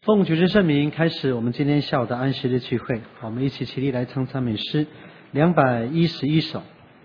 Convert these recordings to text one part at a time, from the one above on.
奉主之圣名开始我们今天下午的安息日聚会，我们一起起立来唱赞美诗211首。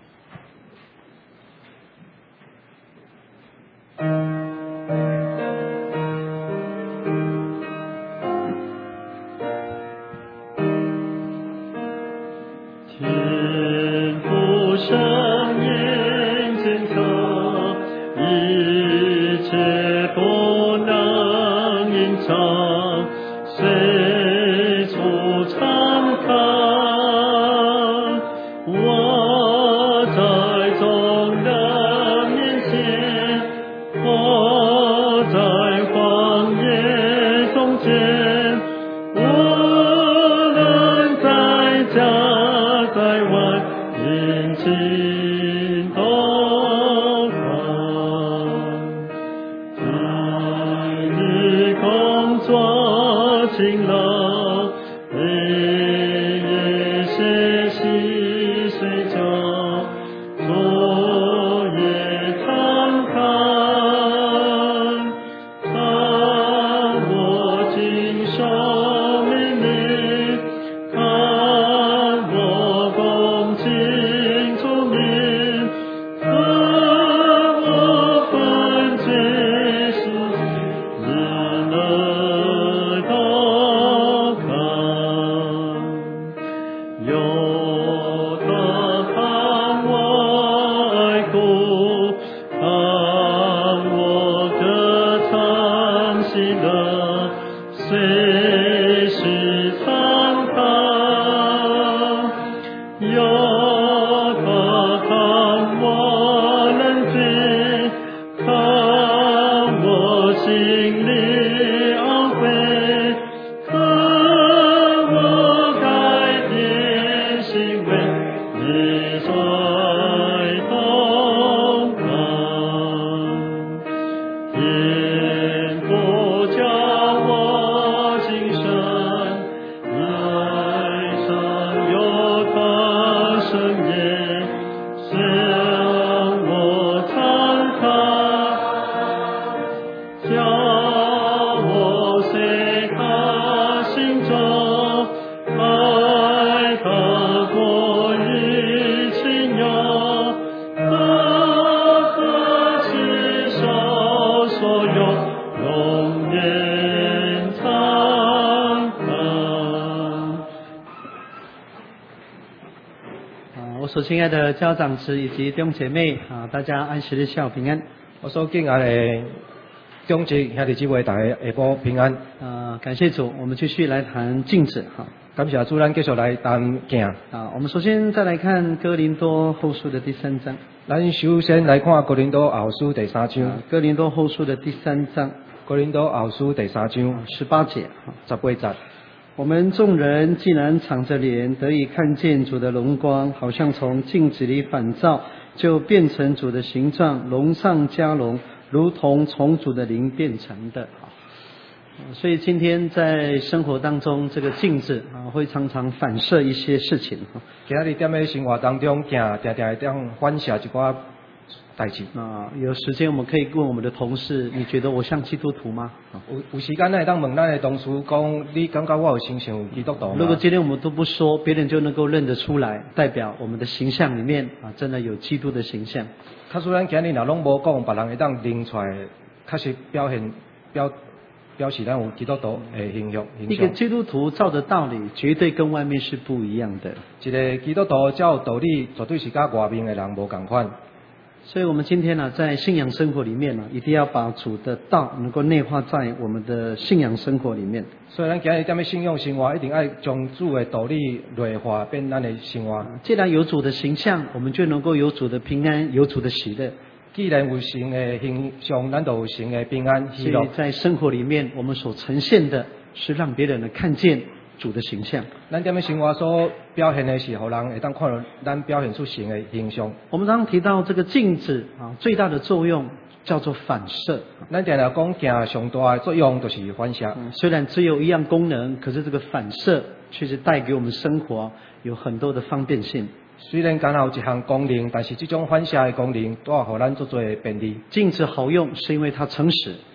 亲爱的教长子以及弟兄姐妹大家安息日下午平安。 我所敬爱的中职兄弟姊妹，大家下晡平安。 感谢主，我们继续来谈镜子感谢主，咱继续来谈镜。 我们首先再来看哥林多后书的第3章。 咱首先来看哥林多后书第3章。 哥林多后书的第3章。 哥林多后书第3章 18节 18节。 我们众人既然敞着脸得以看见主的荣光，好像从镜子里反照，就变成主的形状，荣上加荣，如同从主的灵变成的。所以今天在生活当中，这个镜子会常常反射一些事情。 今日在咧生活当中，常常会当反射一寡代志。 有时间我们可以问我们的同事，你觉得我像基督徒吗？ 有时间会当问咱的同事讲，你感觉我有形象基督徒吗？ 如果今天我们都不说，别人就能够认得出来，代表我们的形象里面真的有基督的形象。 假使咱今日若拢无讲，别人会当认出来，确实表示咱有基督徒的形象。 一个基督徒照的道理，绝对跟外面是不一样的。 一个基督徒照道理，绝对是甲外面的人无同款。 所以我们今天在信仰生活里面一定要把主的道能够内化在我们的信仰生活里面。 所以咱今日在信仰生活，一定要将主的道理内化变咱的生活。 既然有主的形象，我们就能够有主的平安，有主的喜乐。 既然有神的形象，咱就有神的平安喜乐。 所以在生活里面，我们所呈现的是让别人看见主的形象。 咱在生活所表现的是，让人会当看到咱表现出神的形象。 我们刚刚提到这个镜子最大的作用叫做反射。 咱常常讲镜上大的作用就是反射。 虽然只有一样功能，可是这个反射确实带给我们生活有很多的方便性。 虽然刚好有一项功能，但是这种反射的功能带予咱足多的便利。 镜子好用，是因为它诚实。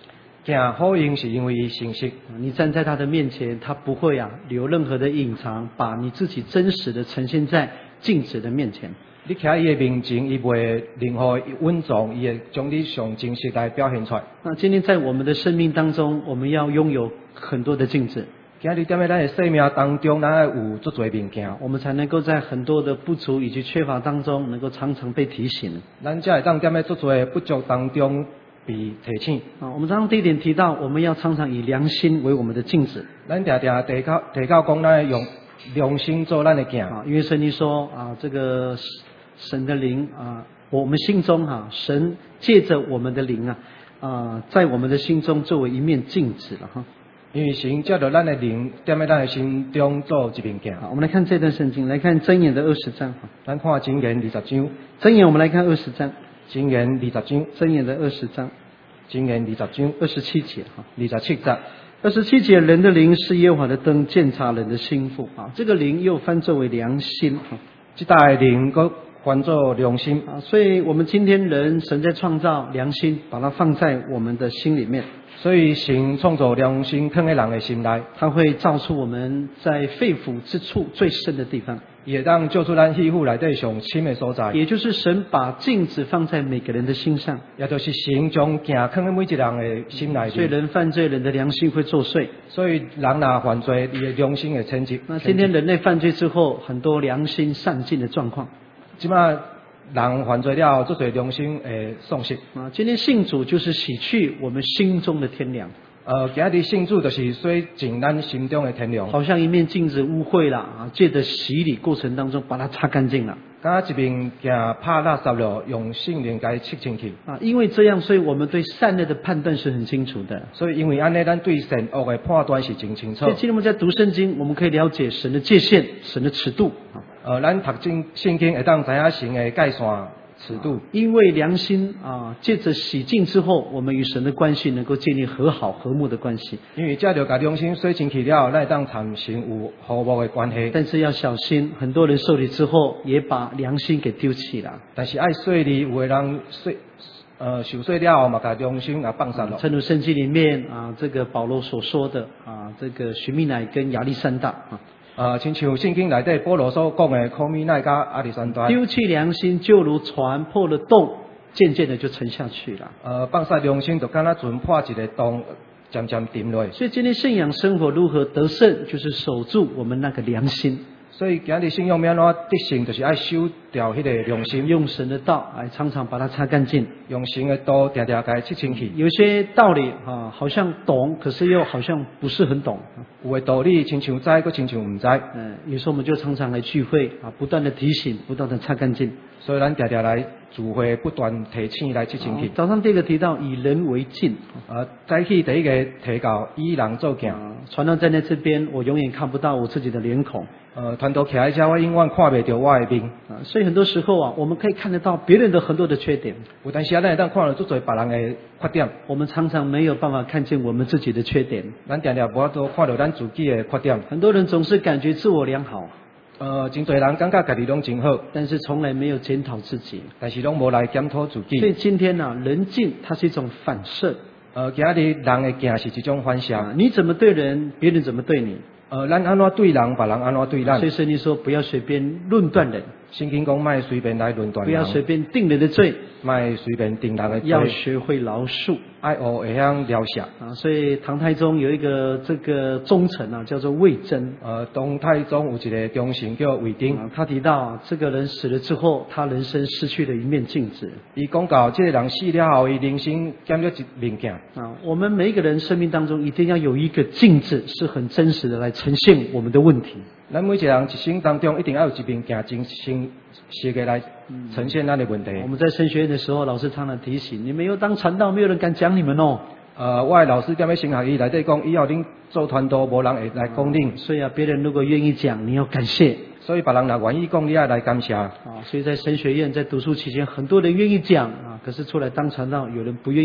行好用是因为伊诚实。 你站在他的面前，他不会留任何的隐藏，把你自己真实的呈现在镜子的面前。 你徛伊的面前，伊袂任何稳重，伊会将你上真实来表现出来。 那今天在我们的生命当中，我们要拥有很多的镜子。 今日踮咧咱的生命当中，咱要有足多物件， 我们才能够在很多的不足以及缺乏当中，能够常常被提醒。 咱才会当踮咧足多不足当中被提醒。 我们刚刚第一点提到，我们要常常以良心为我们的镜子。 咱常常提到讲，咱用良心做咱的镜。 因为圣经说这个神的灵我们心中神借着我们的灵在我们的心中作为一面镜子了哈。 因为神借着咱的灵，踮在咱的心中做一面镜。 我们来看这段圣经，来看箴言的20章。 咱看箴言20章。 箴言我们来看20章。 箴言20章。 箴言的20章。 箴言20章 27节 27节。 27节，人的灵是耶和华的灯，鉴察人的心腹这个灵又翻作为良心这代灵个翻作良心所以我们今天神在创造良心，把它放在我们的心里面。 所以神创造良心放在人的心内， 它会照出我们在肺腑之处最深的地方， 也当照出咱肺腑内底上深的所在。 也就是神把镜子放在每个人的心上， 也就是神将镜放在每一个人的心内。 所以人犯罪，人的良心会作祟。 所以人若犯罪，伊的良心会称职。 那今天人类犯罪之后，很多良心丧尽的状况。 即马人犯罪了，做侪良心会丧失。 今天信主就是洗去我们心中的天良。 今日信主就是洗净咱心中的天良。 好像一面镜子污秽了借着洗礼过程当中把它擦干净了。 敢一面镜拍垃圾了，用圣灵该擦清去。 因为这样，所以我们对善恶的判断是很清楚的。 所以因为安尼，咱对善恶的判断是真清楚。 所以今天我们在读圣经，我们可以了解神的界限、神的尺度。 咱读圣经会当知影神的界线尺度。 因为良心借着洗净之后，我们与神的关系能够建立和好和睦的关系。 因为这就把良心洗清去了，咱会当产生有和睦的关系。 但是要小心，很多人受理之后也把良心给丢弃了。 但是爱洗礼，有的人受洗了后嘛，把良心也放散了。 正如圣经里面这个保罗所说的这个许密乃跟亚历山大亲像圣经内底保罗所讲的，科米奈加亚历山大， 丢弃良心就如船破了洞，渐渐的就沉下去了。 放下良心就敢若船破一个洞，渐渐沉落。 所以今天信仰生活如何得胜，就是守住我们那个良心。 所以今日信仰要安怎得胜，就是爱守掉迄个良心， 用神的道来常常把它擦干净， 用神的道常常该擦清去。 有些道理好像懂，可是又好像不是很懂。 有的道理亲像知，佮亲像唔知。 有时候我们就常常来聚会不断的提醒，不断的擦干净。 所以咱常常来聚会，不断提醒来擦清去。 早上第一个提到以人为镜， 早起第一个提到以人做镜。 传道站在这边，我永远看不到我自己的脸孔。 传道徛在遮，我永远看袂到我的面。 所以很多时候我们可以看得到别人的很多的缺点。 有但是咱会当看到足多别人的缺点。 我们常常没有办法看见我们自己的缺点。 咱常常无法度看到咱自己的缺点。 很多人总是感觉自我良好。 真多人感觉家己拢真好， 但是从来没有检讨自己， 但是拢无来检讨自己。 所以今天人镜它是一种反射。 今日人的镜是一种反射。 你怎么对人，别人怎么对你。 咱安怎对人，别人安怎对咱。 所以圣经说不要随便论断人。 圣经讲卖随便来论断人。 不要随便定人的罪。 卖随便定人的罪。 要学会饶恕。 爱学会晓饶恕。 所以唐太宗有一个这个忠臣叫做魏征。 唐太宗有一个忠臣叫魏征。 他提到这个人死了之后，他人生失去了一面镜子。 伊讲到这个人死了后，伊人生减了一面镜。 我们每一个人生命当中一定要有一个镜子，是很真实的来呈现我们的问题。 咱每一个人一生当中一定要有一面镜，真实的来呈现咱的问题。 我们在神学院的时候，老师常常提醒你们，要当传道，没有人敢讲你们哦。 我的老师踮咧神学院内底讲，以后恁做传道，无人会来讲恁。 所以别人如果愿意讲，你要感谢。 所以别人若愿意讲，你要来感谢。 所以在神学院在读书期间，很多人愿意讲可是出来当传道，有人不愿意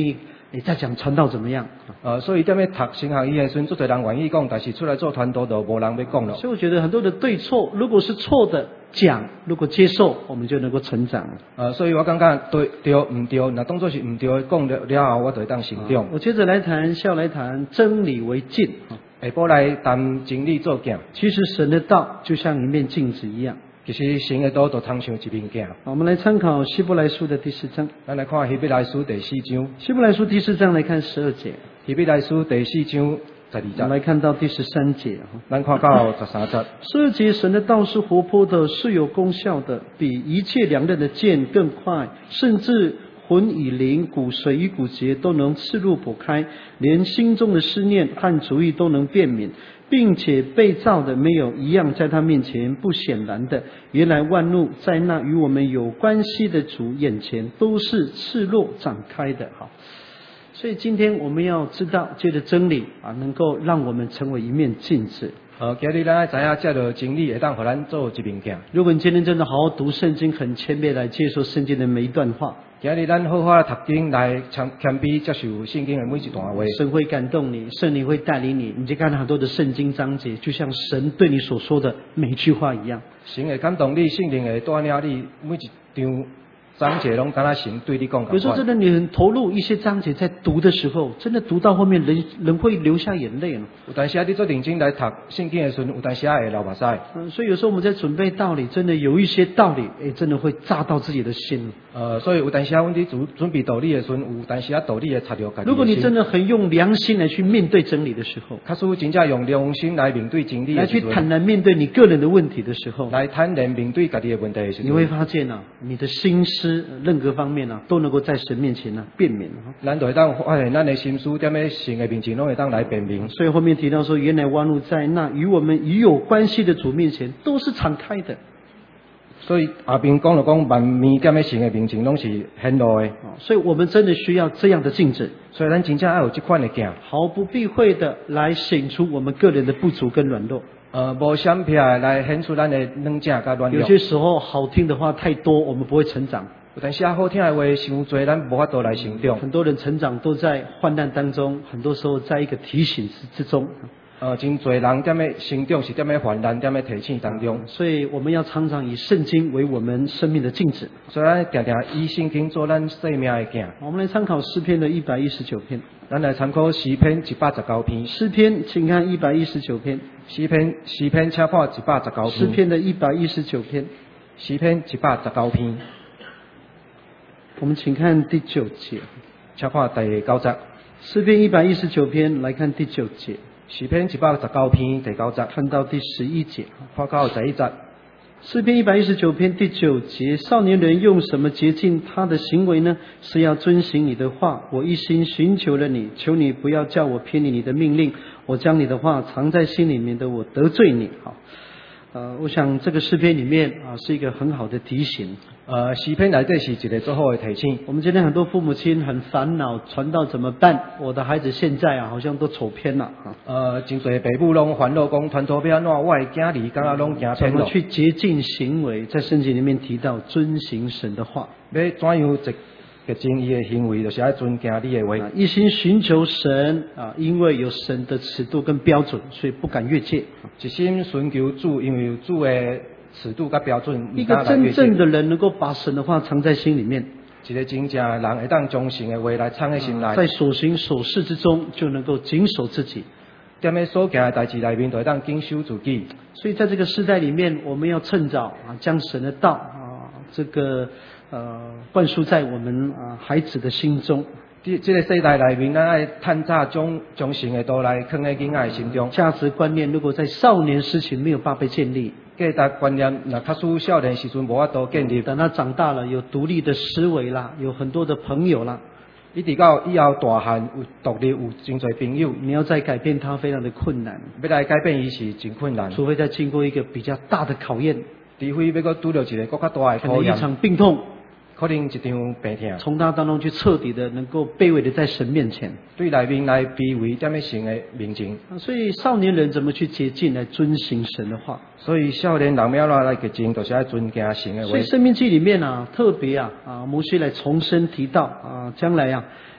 再讲传道怎么样。 所以踮咧读神学院的时阵，足侪人愿意讲，但是出来做传道就无人要讲了。 所以我觉得很多的对错，如果是错的讲，如果接受，我们就能够成长。 所以我感觉对唔对，那当作是唔对的讲了后，我就会当成长。 我接着来谈，下来谈真理为镜。 下晡来谈真理做镜。 其实神的道就像一面镜子一样。 其实神的道就通像一面镜。 我们来参考希伯来书的第4章。 咱来看希伯来书第4章。 希伯来书第4章来看12节。 希伯来书第4章12节。 我们来看到第13节。 咱看到13节。 12节，神的道是活泼的，是有功效的，比一切两刃的剑更快，甚至魂与灵、骨髓与骨节都能刺入剖开，连心中的思念和主意都能辨明，并且被造的没有一样在他面前不显然的。原来万物在那与我们有关系的主眼前都是赤裸展开的。好，所以今天我们要知道，借着真理能够让我们成为一面镜子。 今日咱知影这个真理会当互咱做一面镜。 如果你今天真的好好读圣经，很谦卑来接受圣经的每一段话， 今日咱好好读经来谦卑接受圣经的每一段话， 神会感动你，圣灵会带领你，你就看很多的圣经章节，就像神对你所说的每一句话一样。 神会感动你，圣灵会带领你每一张章节拢敢若神对你讲。 有时候真的你很投入一些章节，在读的时候，真的读到后面人会流下眼泪了。 有但是你做认真来读圣经的时候，有但是会流目屎。 所以有时候我们在准备道理，真的有一些道理，真的会扎到自己的心。 所以有但是阮伫准备道理的时候，有但是道理会插到家己的心。 如果你真的很用良心来去面对真理的时候， 假使真正用良心来面对真理的时候， 来去坦然面对你个人的问题的时候， 来坦然面对家己的问题的时候， 你会发现你的心思任何方面都能够在神面前辨明。 咱就会当发现咱的心思踮咧神的面前，拢会当来辨明。 所以后面提到说，原来万物在那与我们已有关系的主面前都是敞开的。 所以后边讲了讲，万面踮咧神的面前拢是显露的。 所以我们真的需要这样的镜子。 所以咱真正要有这款的镜， 毫不避讳的来显出我们个人的不足跟软弱。 无闪避来显出咱的软正甲软弱。 有些时候好听的话太多，我们不会成长。 但是好听的话伤多，咱无法度来成长。 很多人成长都在患难当中，很多时候在一个提醒之中。 真多人踮咧成长是踮咧患难、踮咧提醒当中。 所以我们要常常以圣经为我们生命的镜子。 所以咱常常以圣经做咱生命的镜。 我们来参考诗篇的119篇。 咱来参考诗篇119篇。 诗篇，请看119篇。 诗篇，请看119篇。 诗篇的119篇。 诗篇119篇。 我们请看第9节。 请看第9节。 诗篇119篇，来看第9节。 诗篇119篇第9节， 看到第11节， 看到11节。 诗篇119篇第9节，少年人用什么洁净他的行为呢？是要遵行你的话。我一心寻求了你，求你不要叫我偏离你的命令。我将你的话藏在心里面的，我得罪你。好，我想这个诗篇里面是一个很好的提醒。 诗篇内底是一个最好的提醒。 我们今天很多父母亲很烦恼，传道怎么办？我的孩子现在好像都走偏了。 真多父母拢烦恼讲传道要安怎，我的囝儿敢若拢行偏了。 怎么去洁净行为？在圣经里面提到遵行神的话。 要怎样洁净伊的行为，就是要遵行你的话。 一心寻求神因为有神的尺度跟标准，所以不敢越界。 一心寻求主，因为有主的尺度跟标准。 一个真正的人能够把神的话藏在心里面。 一个真正人会当将神的话来藏在心内。 在所行所事之中，就能够谨守自己。 踮咧所行的代志内面，就会当谨守自己。 所以在这个世代里面，我们要趁早将神的道这个灌输在我们孩子的心中。 这个世代内面，咱爱趁早将神的道来放在囡仔的心中。 价值观念如果在少年时期没有办法被建立， 价值观念那较属少年时阵无法度建立。 等他长大了，有独立的思维啦，有很多的朋友啦。 一直到以后大汉有独立，有真侪朋友， 你要再改变他非常的困难。 要来改变伊是真困难， 除非再经过一个比较大的考验， 除非要搁拄到一个更加大的考验， 可能一场病痛， 可能一场病痛， 从他当中去彻底的能够卑微的在神面前， 对内面来卑微踮咧神的面前。 所以少年人怎么去洁净来遵行神的话？ 所以少年人要来洁净，就是要遵行神的话。 所以生命记里面特别摩西来重申提到将来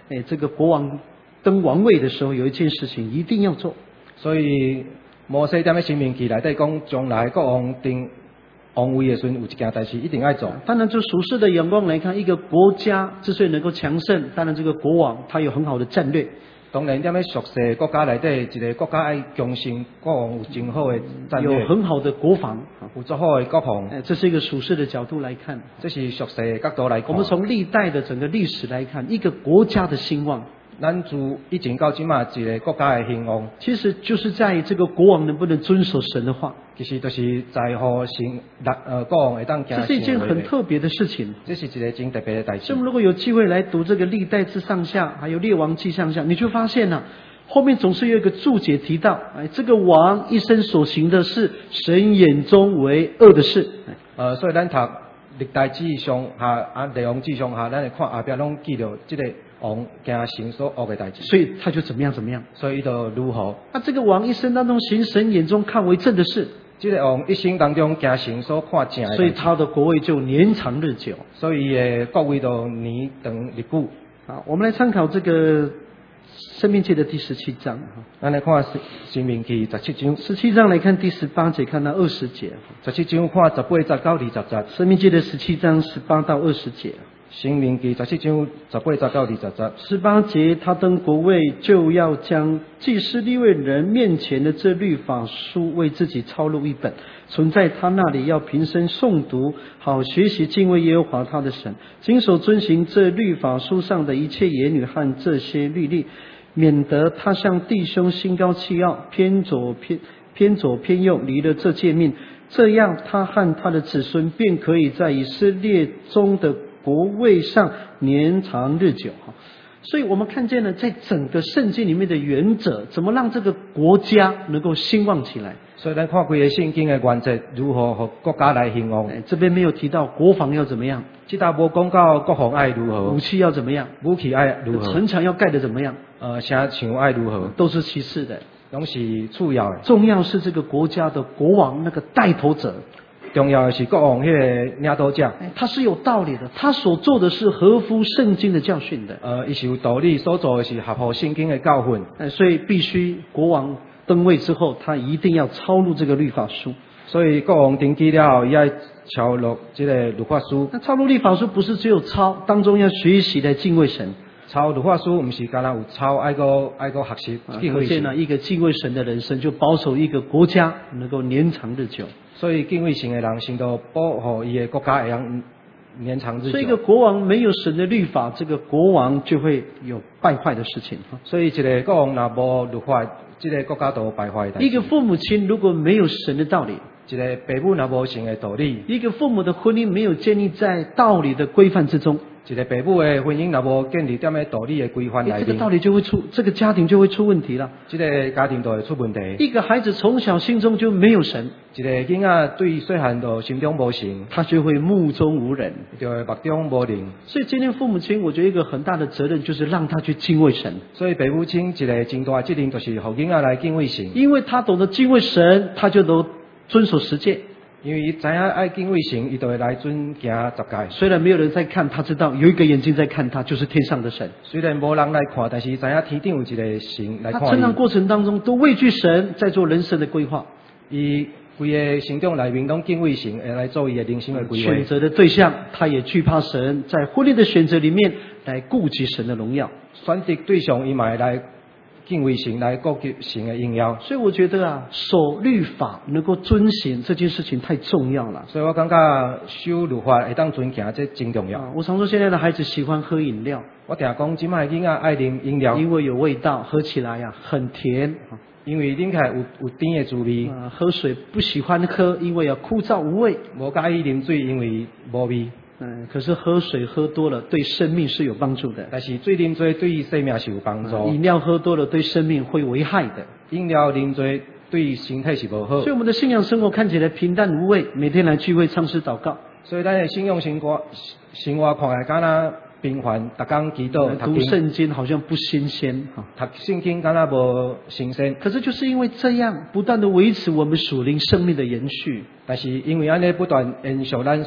这个国王登王位的时候，有一件事情一定要做。 所以摩西在申命记内底讲，将来国王登王位的时候，有一件代志一定要做。 当然，就属世的眼光来看，一个国家之所以能够强盛，当然这个国王他有很好的战略。 当然，在俗世国家内底，一个国家爱强盛，国王有真好的战略， 有很好的国防， 有足好的国防。 这是一个属世的角度来看， 这是俗世的角度来看。 我们从历代的整个历史来看，一个国家的兴旺， 咱自以前到今嘛，一个国家的兴旺， 其实就是在于这个国王能不能遵守神的话。 其实就是在乎国王会当行。 这是一件很特别的事情， 这是一个真特别的代志。 所以我们如果有机会来读这个历代志上下，还有列王记上下，你就发现了，后面总是有一个注解提到，这个王一生所行的是神眼中为恶的事。 所以咱读历代志上下列王记上下，咱会看后边拢记着这个王行行所恶的代志。 所以他就怎么样怎么样， 所以伊就如何？ 这个王一生当中行神眼中看为正的事。 这个王一生当中行神所看正的， 所以他的国位就年长日久， 所以的国位就年长日久。 好，我们来参考这个申命记的第17章。 咱来看申命记17章 ，17章来看第18节，看到20节。 17章看18、19、20节。 申命记的17章18到20节。 申命记17章18、19、20节。 18节，他登国位就要将祭司利未人面前的这律法书为自己抄录一本，存在他那里，要平生诵读，好学习敬畏耶和华他的神，谨守遵行这律法书上的一切言语和这些律例，免得他向弟兄心高气傲，偏左偏右，离了这诫命，这样他和他的子孙便可以在以色列中的国位上年长日久。所以我们看见了在整个圣经里面的原则，怎么让这个国家能够兴旺起来。 所以咱看规个圣经的原则，如何和国家来兴旺。 这边没有提到国防要怎么样， 这道无讲到国防爱如何， 武器要怎么样， 武器爱如何， 城墙要盖得怎么样， 城墙爱如何， 都是其次的， 拢是次要的。 重要是这个国家的国王那个带头者。 重要的是国王那个领导者， 他是有道理的，他所做的是合乎圣经的教训的。 他是有道理，所做的是合乎圣经的教训。 所以必须国王登位之后，他一定要抄录这个律法书。 所以国王登基了后，要抄录这个律法书。 那抄录律法书不是只有抄，当中要学习来敬畏神。 抄律法书不是单单有抄，爱个学习敬畏神。 一个敬畏神的人生，就保守一个国家能够年长日久。 所以敬畏神的人，先都保护伊的国家会让年长日久。 所以一个国王没有神的律法，这个国王就会有败坏的事情。 所以一个国王若无律法，这个国家都有败坏的。 一个父母亲如果没有神的道理， 一个父母若无神的道理， 一个父母的婚姻没有建立在道理的规范之中， 一个父母的婚姻若无建立在道理的规范内面， 这个道理就会这个家庭就会出问题了。 这个家庭就会出问题。 一个孩子从小心中就没有神， 一个囡仔对细汉就心中无神， 他就会目中无人， 就会目中无人。 所以今天父母亲，我觉得一个很大的责任就是让他去敬畏神。 所以父母亲一个真大的责任就是让囡仔来敬畏神， 因为他懂得敬畏神，他就能遵守十诫。 因为伊知影爱敬畏神，伊就会来遵行10诫。 虽然没有人在看，他知道有一个眼睛在看他，就是天上的神。 虽然无人来看，但是知影天顶有一个神来看伊。 他成长过程当中都畏惧神，在做人生的规划。 伊规个成长内面拢敬畏神，来做伊的人生的规划。 选择的对象，他也惧怕神，在婚恋的选择里面来顾及神的荣耀。 选择对象，伊嘛会来敬畏神，来顾及神的荣耀。 所以我觉得守律法能够遵行这件事情太重要了。 所以我感觉守律法会当遵行，这真重要。 我常说现在的孩子喜欢喝饮料， 我常讲今摆囡仔爱啉饮料， 因为有味道，喝起来很甜。 因为啉起来有甜的滋味。 喝水不喜欢喝，因为枯燥无味。 无介意啉水，因为无味。 可是喝水喝多了对生命是有帮助的。 但是水啉多对生命是有帮助。 饮料喝多了对生命会危害的。 饮料啉多对身体是不好。 所以我们的信仰生活看起来平淡无味，每天来聚会唱诗祷告。 所以咱的信仰生活看来敢若平凡，逐工祈祷读圣经好像不新鲜。 读圣经敢若无新鲜。 可是就是因为这样，不断的维持我们属灵生命的延续。 但是因为安尼不断延续咱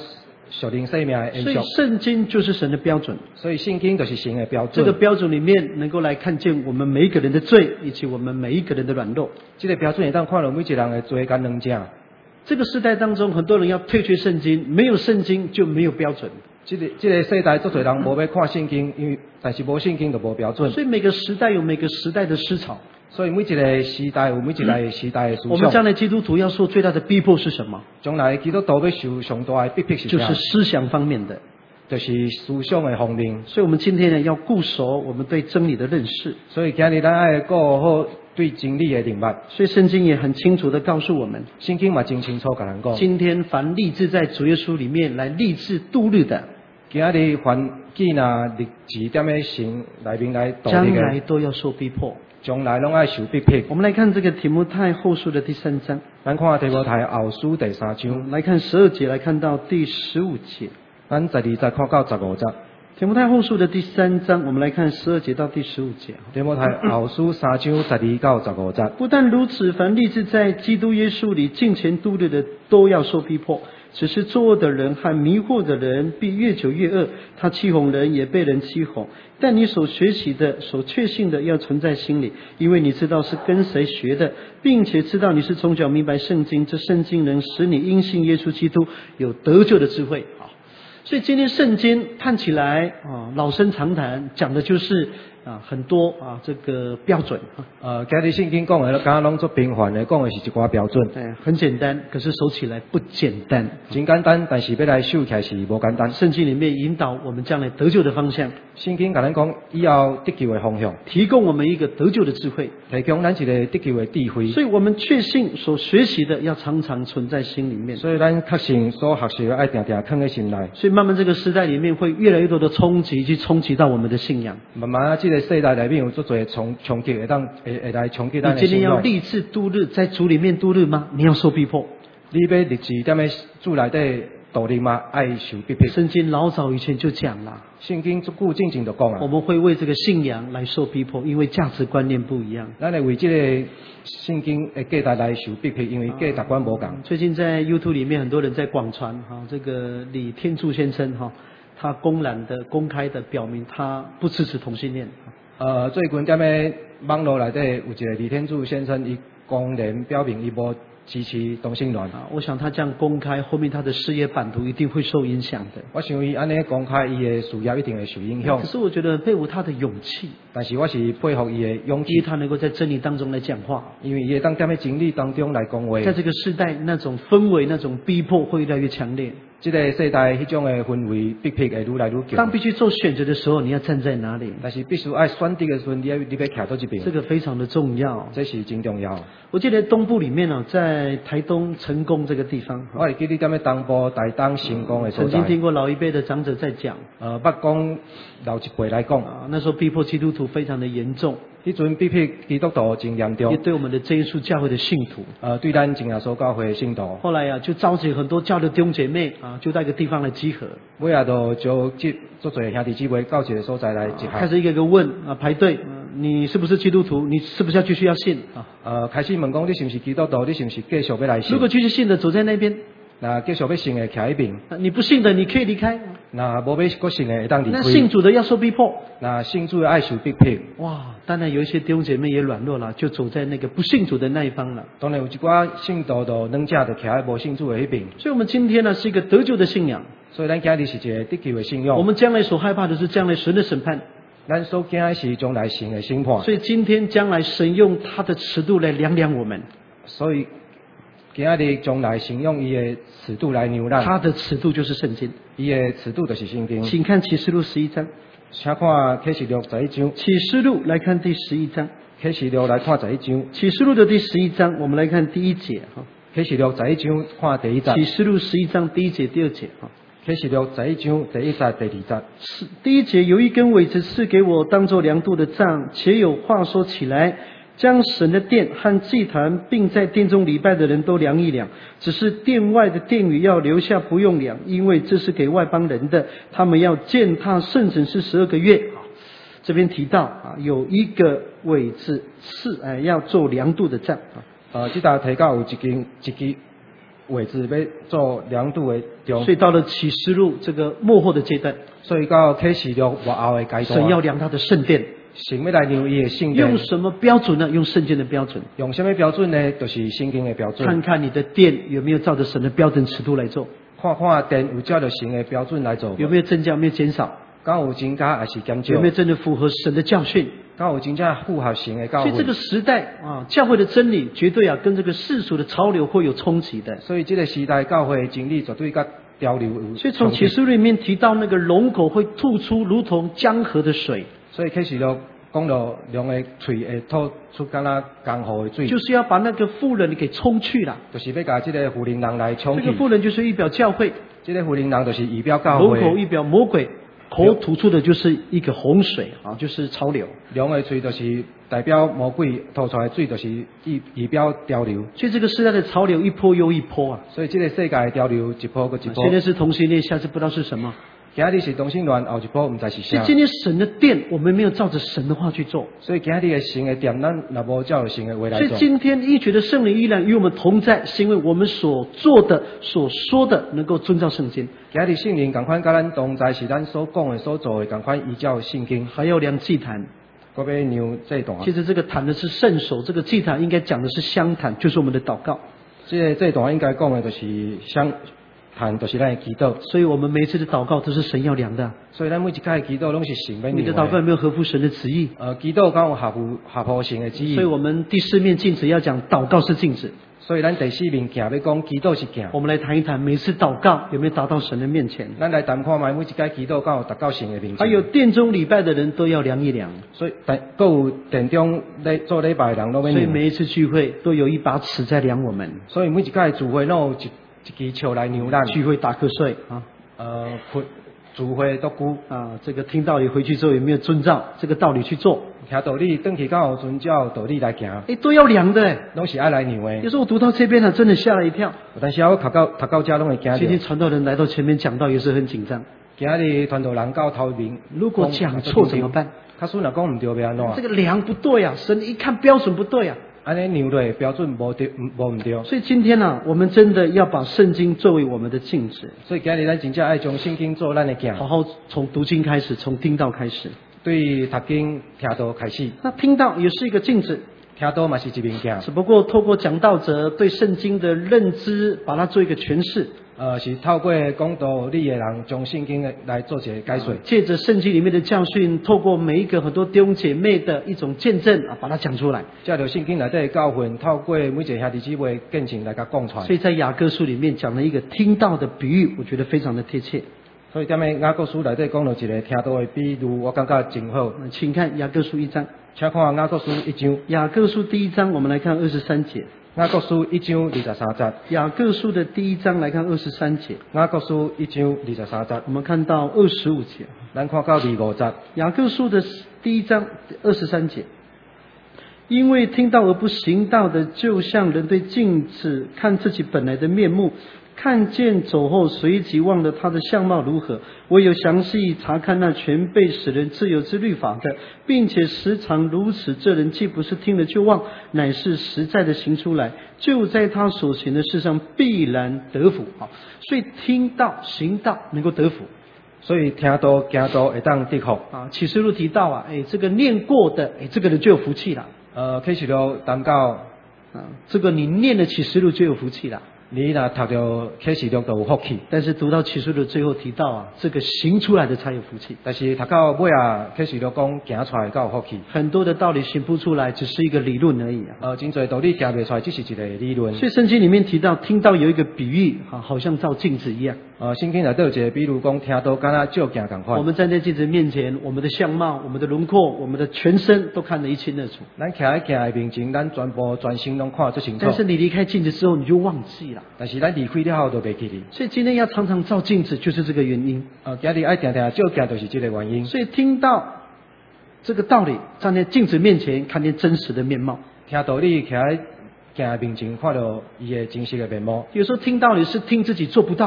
属灵生命的延所以续。 圣经就是神的标准， 所以圣经就是神的标这个准。 标准里面能够来看见我们每一个人的罪，以及我们每一个人的软弱。 这个标准会当看到每一个人的罪跟软正。 这个时代当中，很多人要退却圣经，没有圣经就没有标准。 这个世代，足多人无要看圣经，因为但是无圣经就无标准。 所以每个时代有每个时代的思潮。 所以每一个时代有每一个时代的思我们将想。 来基督徒要受最大的逼迫是什么？ 将来基督徒要受上大的逼迫是就是啥？ 思想方面的。 就是思想的方面。 所以我们今天呢，要固守我们对真理的认识。 所以今日咱爱顾好对真理的明白。 所以圣经也很清楚的告诉我们， 圣经嘛真清楚甲咱讲。 今天凡立志在主耶稣里面来立志度日的， 今日凡记那立志踮咧神内面来度将日的， 来都要受逼迫。 将来拢爱受逼迫。 我们来看这个提摩太后书的第3章， 咱看提摩太后书第3章， 来看12节，来看到第15节。 咱12节看到15节。 提摩太后书的第3章，我们来看12节到第15节。 提摩太后书3章12到15节。 不但如此，凡立志在基督耶稣里敬虔度日的，都要受逼迫。只是作恶的人和迷惑的人，必越久越恶。他欺哄人，也被人欺哄。但你所学习的、所确信的，要存在心里，因为你知道是跟谁学的，并且知道你是从小明白圣经。这圣经能使你因信耶稣基督有得救的智慧。所以今天圣经看起来老生常谈，讲的就是很多这个标准今日圣经讲的，敢拢做平凡的，讲的是一寡标准。 很简单，可是守起来不简单。 真简单，但是要来守起来是无简单。 圣经里面引导我们将来得救的方向， 圣经甲咱讲以后得救的方向， 提供我们一个得救的智慧， 提供咱一个得救的智慧。 所以我们确信所学习的要常常存在心里面。 所以咱确信所学习的爱定定藏在心内。 所以慢慢这个时代里面会越来越多的冲击，去冲击到我们的信仰。 慢慢这个世代里面有足多冲击，会来冲击咱的你今天信仰。 要立志度日，在主里面度日吗？你要受逼迫。 你要立志踮咧主内底度日吗？爱受逼迫。 圣经老早以前就讲了， 圣经足久之前就讲我啊， 们会为这个信仰来受逼迫，因为价值观念不一样。 咱会为这个圣经的价值来受逼迫，因为价值观无共。 最近在 YouTube 里面很多人在广传这个李天柱先生他公开的表明他不支持同性恋。 最近踮咧网络内底有一个李天柱先生，伊公然表明伊无支持同性恋。 我想他这样公开，后面他的事业版图一定会受影响的。 我想伊安尼公开，伊的事业一定会受影响可。是我觉得很佩服他的勇气， 但是我是佩服伊的勇第一， 气， 他能够在真理当中来讲话， 因为伊会当踮咧真理当中来讲话。 在这个时代那种氛围、那种逼迫会越来越强烈。 这个世代迄种的氛围逼迫会愈来愈强。 当必须做选择的时候，你要站在哪里？ 但是必须爱选择的时候，你要徛到这边。 这个非常的重要， 这是真重要。 我记得东部里面在台东成功这个地方， 我会记得踮咧东部台东成功的所在。 曾经听过老一辈的长者在讲， 捌讲老一辈来讲， 那时候逼迫基督徒非常的严重， 迄阵逼迫基督徒真严也重。 对我们的真耶稣教会的信徒， 对咱真耶稣教会的信徒。 后来就召集很多教的弟兄姐妹就到一个地方来集合， 尾仔就招足侪兄弟姊妹到一个所在来集合。 开始一个一个问排队，你是不是基督徒？你是不是要继续要信开始问讲你是不是基督徒？你是不是继续要来信？ 如果继续信的走在那边， 那继续要信的徛一边。 你不信的你可以离开。 那无要搁信的会当离开。 那信主的要受逼迫。 那信主的爱受逼迫。 哇，当然有一些弟兄姐妹也软弱了，就走在那个不信主的那一方了。 当然有一寡信徒就软者就徛在无信主的迄边。 所以我们今天呢是一个得救的信仰。 所以咱今日是一个得救的信仰。 我们将来所害怕的是将来神的审判。 咱所惊的是将来神的审判。 所以今天将来神用他的尺度来量量我们。 所以今日将来神用伊的尺度来量咱。 他的尺度就是圣经。 伊的尺度就是圣经。 请看启示录11章。 请看启示录11章。 启示录来看第11章。 启示录来看11章。 启示录的第11章，我们来看第1节启示录11章看第1节。 启示录11章第1节、第2节启示录11章第1節、第2節。 第1節，有一根苇子賜給我，當作量度的杖，且有話說起來，將神的殿和祭壇，並在殿中禮拜的人都量一量。只是殿外的殿宇要留下，不用量，因為這是給外邦人的，他們要踐踏聖城是12個月。這邊提到有一個苇子賜要做量度的杖。 這搭提到有一支位置要做量度的中。 所以到了启示录这个幕后的阶段， 所以到启示录末后的阶段， 神要量他的圣殿， 神要来量伊的圣殿。 用什么标准呢？用圣经的标准。 用什么标准呢？就是圣经的标准。 看看你的殿有没有照着神的标准尺度来做， 看看殿有照着神的标准来做， 有没有增加，有没有减少， 敢有增加还是减少？ 有没有真的符合神的教训？ 敢有真正符合神的教训？ 所以这个时代啊，教会的真理绝对跟这个世俗的潮流会有冲击的。 所以这个时代教会的真理绝对跟潮流有。 所以从启示录里面提到那个龙口会吐出如同江河的水， 所以启示录讲到龙的嘴会吐出敢若江河的水， 就是要把那个妇人给冲去了。 就是要把这个妇人人来冲去。 这个妇人就是预表教会， 这个妇人人就是仪表教会。 龙口预表魔鬼，口吐出的就是一个洪水啊，就是潮流。 龙的嘴就是代表魔鬼吐出来的水，就是仪表潮流。 所以这个时代的潮流一波又一波啊。 所以这个世界的潮流一波又一波。 现在是同性恋，下次不知道是什么。 今日是同性恋，后一波唔知是啥。 所以今天神的殿，我们没有照着神的话去做。 所以今日的神的殿，咱若无照着神的话来做。 所以今天医学的圣灵依然与我们同在，是因为我们所做的、所说的能够遵照圣经。 今日圣灵同款甲咱同在，是咱所讲的、所做的同款依照圣经。 还有量祭坛， 我要量祭坛。 其实这个坛的是圣手，这个祭坛应该讲的是香坛，就是我们的祷告。 这个祭坛应该讲的就是香坛，就是咱的祈祷。 所以我们每一次的祷告都是神要量的。 所以咱每一次的祈祷拢是神要量的。 你的祷告有没有合乎神的旨意？ 祈祷敢有合乎神的旨意。 所以我们第四面镜子要讲祷告是镜子。 所以咱第四面镜要讲祈祷是镜。 我们来谈一谈每次祷告有没有达到神的面前。 咱来谈看卖每一次祈祷敢有达到神的面前。 还有殿中礼拜的人都要量一量。 所以各有殿中做礼拜的人都要量。 所以每一次聚会都有一把尺在量我们。 所以每一次聚会都有一支尺来量咱。 聚会打瞌睡啊。 聚会都久啊，这个听道理回去之后有没有遵照这个道理去做？ 听道理，回去刚有遵照道理来行。 都要量的， 拢是爱来量的。 有时候我读到这边了，真的吓了一跳。 但是我读到这拢会惊。 今天传道人来到前面讲道也是很紧张。 今日传道人到头面， 如果讲错怎么办？ 他说若讲唔对要安怎？ 这个量不对啊，神一看标准不对啊。 安尼量的标准无唔对。 所以今天呢，我们真的要把圣经作为我们的镜子。 所以今日咱真正爱将圣经做咱的镜。 好好从读经开始，从听道开始。 对读经听道开始。 那听道也是一个镜子。 听道嘛是一面镜。 只不过透过讲道者对圣经的认知，把它做一个诠释。 是透过讲道理的人，将圣经来做一个解说。 借着圣经里面的教训，透过每一个很多弟兄姐妹的一种见证把它讲出来。 借着圣经内底的教训，透过每一个兄弟姊妹见证来甲讲出来。 所以在雅各书里面讲了一个听道的比喻，我觉得非常的贴切。 所以在雅各书内底讲了一个听道的比喻，我感觉真好。 请看雅各书1章。 请看雅各书1章。 雅各书第1章，我们来看23节。 雅各书1章23节。 雅各书的第1章来看23节。 雅各书1章23节。 我们看到25节。 咱看到25节。 雅各书的第1章23节。因为听到而不行道的，就像人对镜子看自己本来的面目，看见走后随即忘了他的相貌如何。唯有详细查看那全被使人自由之律法的，并且时常如此，这人既不是听了就忘，乃是实在的行出来，就在他所行的事上必然得福。所以听道行道能够得福。 所以听道行道会当得福。 启示录提到这个念过的这个人就有福气了。 启示录谈到这个你念了启示录就有福气了。 你若读到启示录就有福气。 但是读到启示录最后提到这个行出来的才有福气。 但是读到尾启示录讲行出来才有福气。 很多的道理行不出来，只是一个理论而已。 真多道理行不出来，只是一个理论。 所以圣经里面提到，听到有一个比喻好像照镜子一样。 圣经内底有一个比如讲，听到敢若照镜同款。 我们站在镜子面前，我们的相貌、我们的轮廓、我们的全身都看得一清二楚。 咱徛在镜的面前，咱全身拢看得清楚。 但是你离开镜子之后，你就忘记了。 但是咱离开了后就袂记哩。 所以今天要常常照镜子，就是这个原因。 今日爱定定照镜，就是这个原因。 所以听到这个道理，站在镜子面前，看见真实的面貌。 听道理，徛在镜面前，看到伊的真实的面貌。 有时候听道理是听自己做不到的。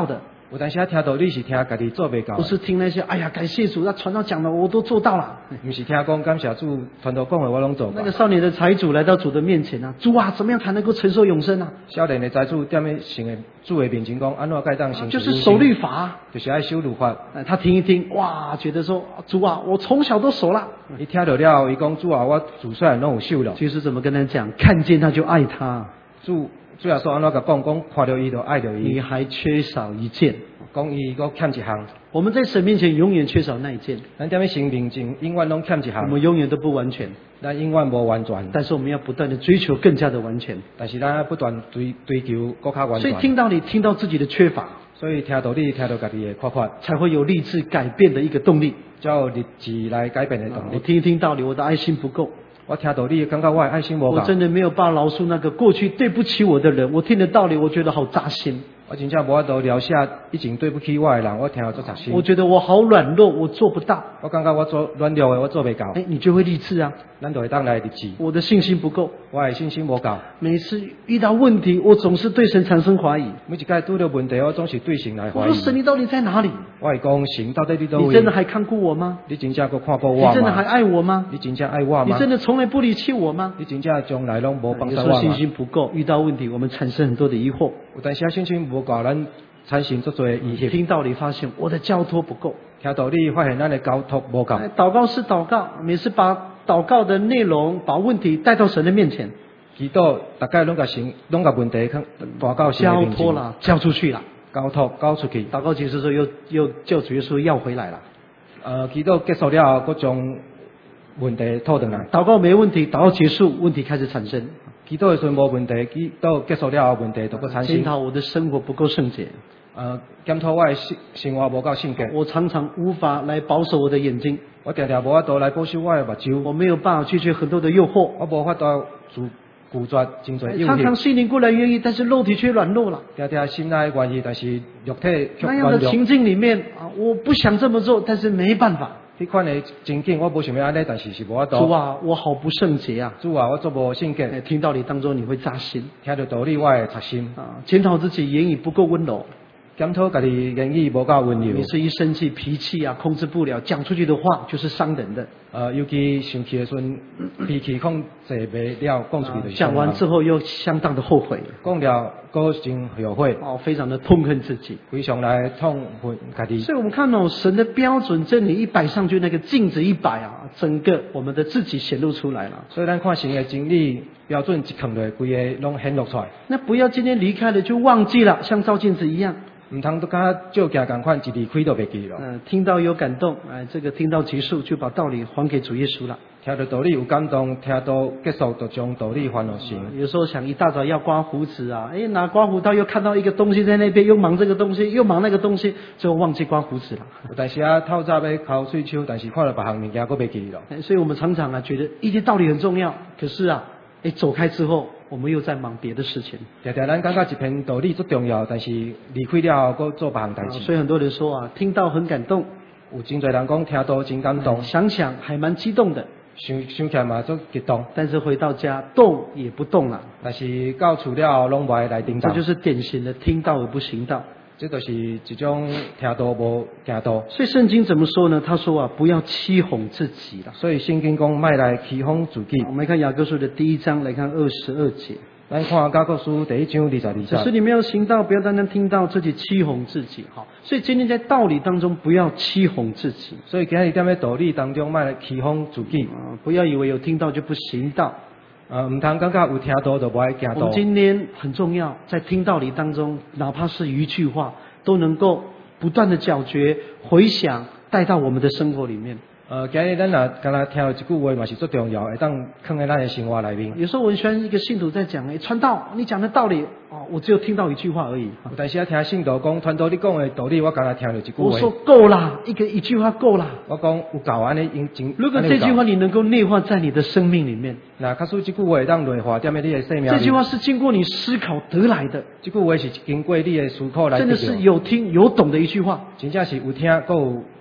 有当时听道理是听家己做袂到不，是听那些哎呀感谢主，那传道讲的我都做到了。 不是听讲感谢主，传道讲的我拢做到那个。少年的财主来到主的面前啊，主啊，怎么样才能够承受永生啊？ 少年的财主踮咧神的主的面前讲，安怎该当成就是守律法啊。 就是爱守律法。 他听一听，哇，觉得说主啊，我从小都守了。 伊听到了，伊讲主啊，我自细拢有守了。 其实怎么跟他讲，看见他就爱他， 主要说安怎甲讲，看到伊就爱着伊， 你还缺少一件。 讲伊搁欠一项。 我们在神面前永远缺少那一件， 咱踮咧神面前永远拢欠一我项， 们永远都不完全， 咱永远无完全。 但是我们要不断的追求更加的完全。 但是咱不断追求搁较完全。 所以听到你听到自己的缺乏， 所以听道理，听到家己的缺乏， 才会有立志改变的一个动力。 才有立志来改变的动力。 我听一听道理，我的爱心不够， 我听道理，感觉我的爱心无够。 我真的没有办法饶恕那个过去对不起我的人。我听的道理，我觉得好扎心。 我真正无法度了解以前对不起我的人，我听了足扎心。 我觉得我好软弱，我做不到。 我感觉我做软弱的，我做袂到。 哎，你就会立志啊。 咱就会当来立志。 我的信心不够， 我的信心无够。 每次遇到问题，我总是对神产生怀疑。 每一届拄到问题，我总是对神来怀疑。 我说神，你到底在哪里？ 我会讲神到底你倒位？ 你真的还看顾我吗？ 你真正搁看顾我你真的还吗？ 爱我吗？ 你真正爱我吗？ 你真的从来不离弃我吗？ 你真正从来拢无帮助我吗？ 有时候信心不够，遇到问题我们产生很多的疑惑。 有但是信心无够，咱产生足多的疑惑。 听道理发现我的交托不够， 听道理发现咱的交托无够。 祷告是祷告，每次把祷告的内容、把问题带到神的面前， 祈祷大概拢甲神，拢甲问题带到神的交面前， 托了，交出去了。 交托交出去。 祷告结束之后又叫主耶稣要回来了。 祈祷结束了后，佫将问题吐转来。 祷告没问题，祷告结束，问题开始产生。 祈祷的时候无问题，祈祷结束了后，问题就佫产生。 检讨我的生活不够圣洁， 检讨我的生活无够圣洁。 我常常无法来保守我的眼睛， 我常常无法度来保守我的目睭。 我没有办法拒绝很多的诱惑， 我无法度拒绝真侪诱常常惑。 心灵固然愿意，但是肉体却软弱了。 常常心内愿意，但是肉体却那样软弱。 的情境里面啊，我不想这么做，但是没办法。 迄款的情景，我无想要安尼，但是是无法度。 主啊，我好不圣洁啊！ 主啊，我做无圣洁。 听道理当中你会扎心听到道理，我会插心。 啊，检讨自己言语不够温柔， 检讨家己言语无够温柔每。次一生气脾气啊控制不了，讲出去的话就是伤人的。 尤其生气的时阵，脾气控制袂了，讲出去就是讲完之后又相当的后悔， 讲了，佫真后悔， 非常的痛恨自己。 非常来痛恨家己。 所以我们看到神的标准真理一摆上去，那个镜子一摆啊，整个我们的自己显露出来了。 所以咱看神的真理标准一放落，规个拢显露出来。 那不要今天离开了就忘记了，像照镜子一样。 唔通都甲照镜共款，一离开都袂记咯。 听到有感动，这个听到结束就把道理还给主耶稣了。 听到道理有感动，听到结束就将道理还了神。 有时候想一大早要刮胡子啊，拿刮胡刀又看到一个东西在那边，又忙这个东西，又忙那个东西，最后忘记刮胡子了。 但是透早要抠喙手，但是看到别项物件佫袂记咯。 所以我们常常觉得一些道理很重要，可是走开之后，我们又在忙别的事情。 常常咱感觉一篇道理最重要，但是离开了后，佫做别项代志。 所以很多人说听到很感动， 有真侪人讲听到真感动， 想想还蛮激动的。 想起来嘛，足激动。 但是回到家动也不动了。 但是到厝了后，拢无爱来叮当。 这就是典型的听道而不行道。 这就是一种听道无行道。 所以圣经怎么说呢？他说不要欺哄自己了。 所以圣经讲，莫来欺哄自己。 我们来看雅各书的第1章，来看22节。 咱看雅各书第1章22节。 只是你们要行道，不要单单听到自己欺哄自己。好，所以今天在道理当中，不要欺哄自己。 所以今日在道理当中，莫来欺哄自己。 不要以为有听到就不行道。 唔通感觉有听到就不爱行道。 我们今天很重要，在听道理当中，哪怕是一句话，都能够不断的咀嚼、回想，带到我们的生活里面。 今日咱若敢若听到一句话嘛是最重要，会当放在咱的生活里面。 有时候我很喜欢一个信徒在讲，传道，你讲的道理我只有听到一句话而已。 但是听信徒讲，传道你讲的道理，我敢若听到一句话。 我说够啦，一句话够啦。 我讲有够安尼， 如果这句话你能够内化在你的生命里面， 那假使这句话会当内化在你的生命里。 这句话是经过你思考得来的。 这句话是经过你的思考来得到。 真的是有听有懂的一句话。 真正是有听，够有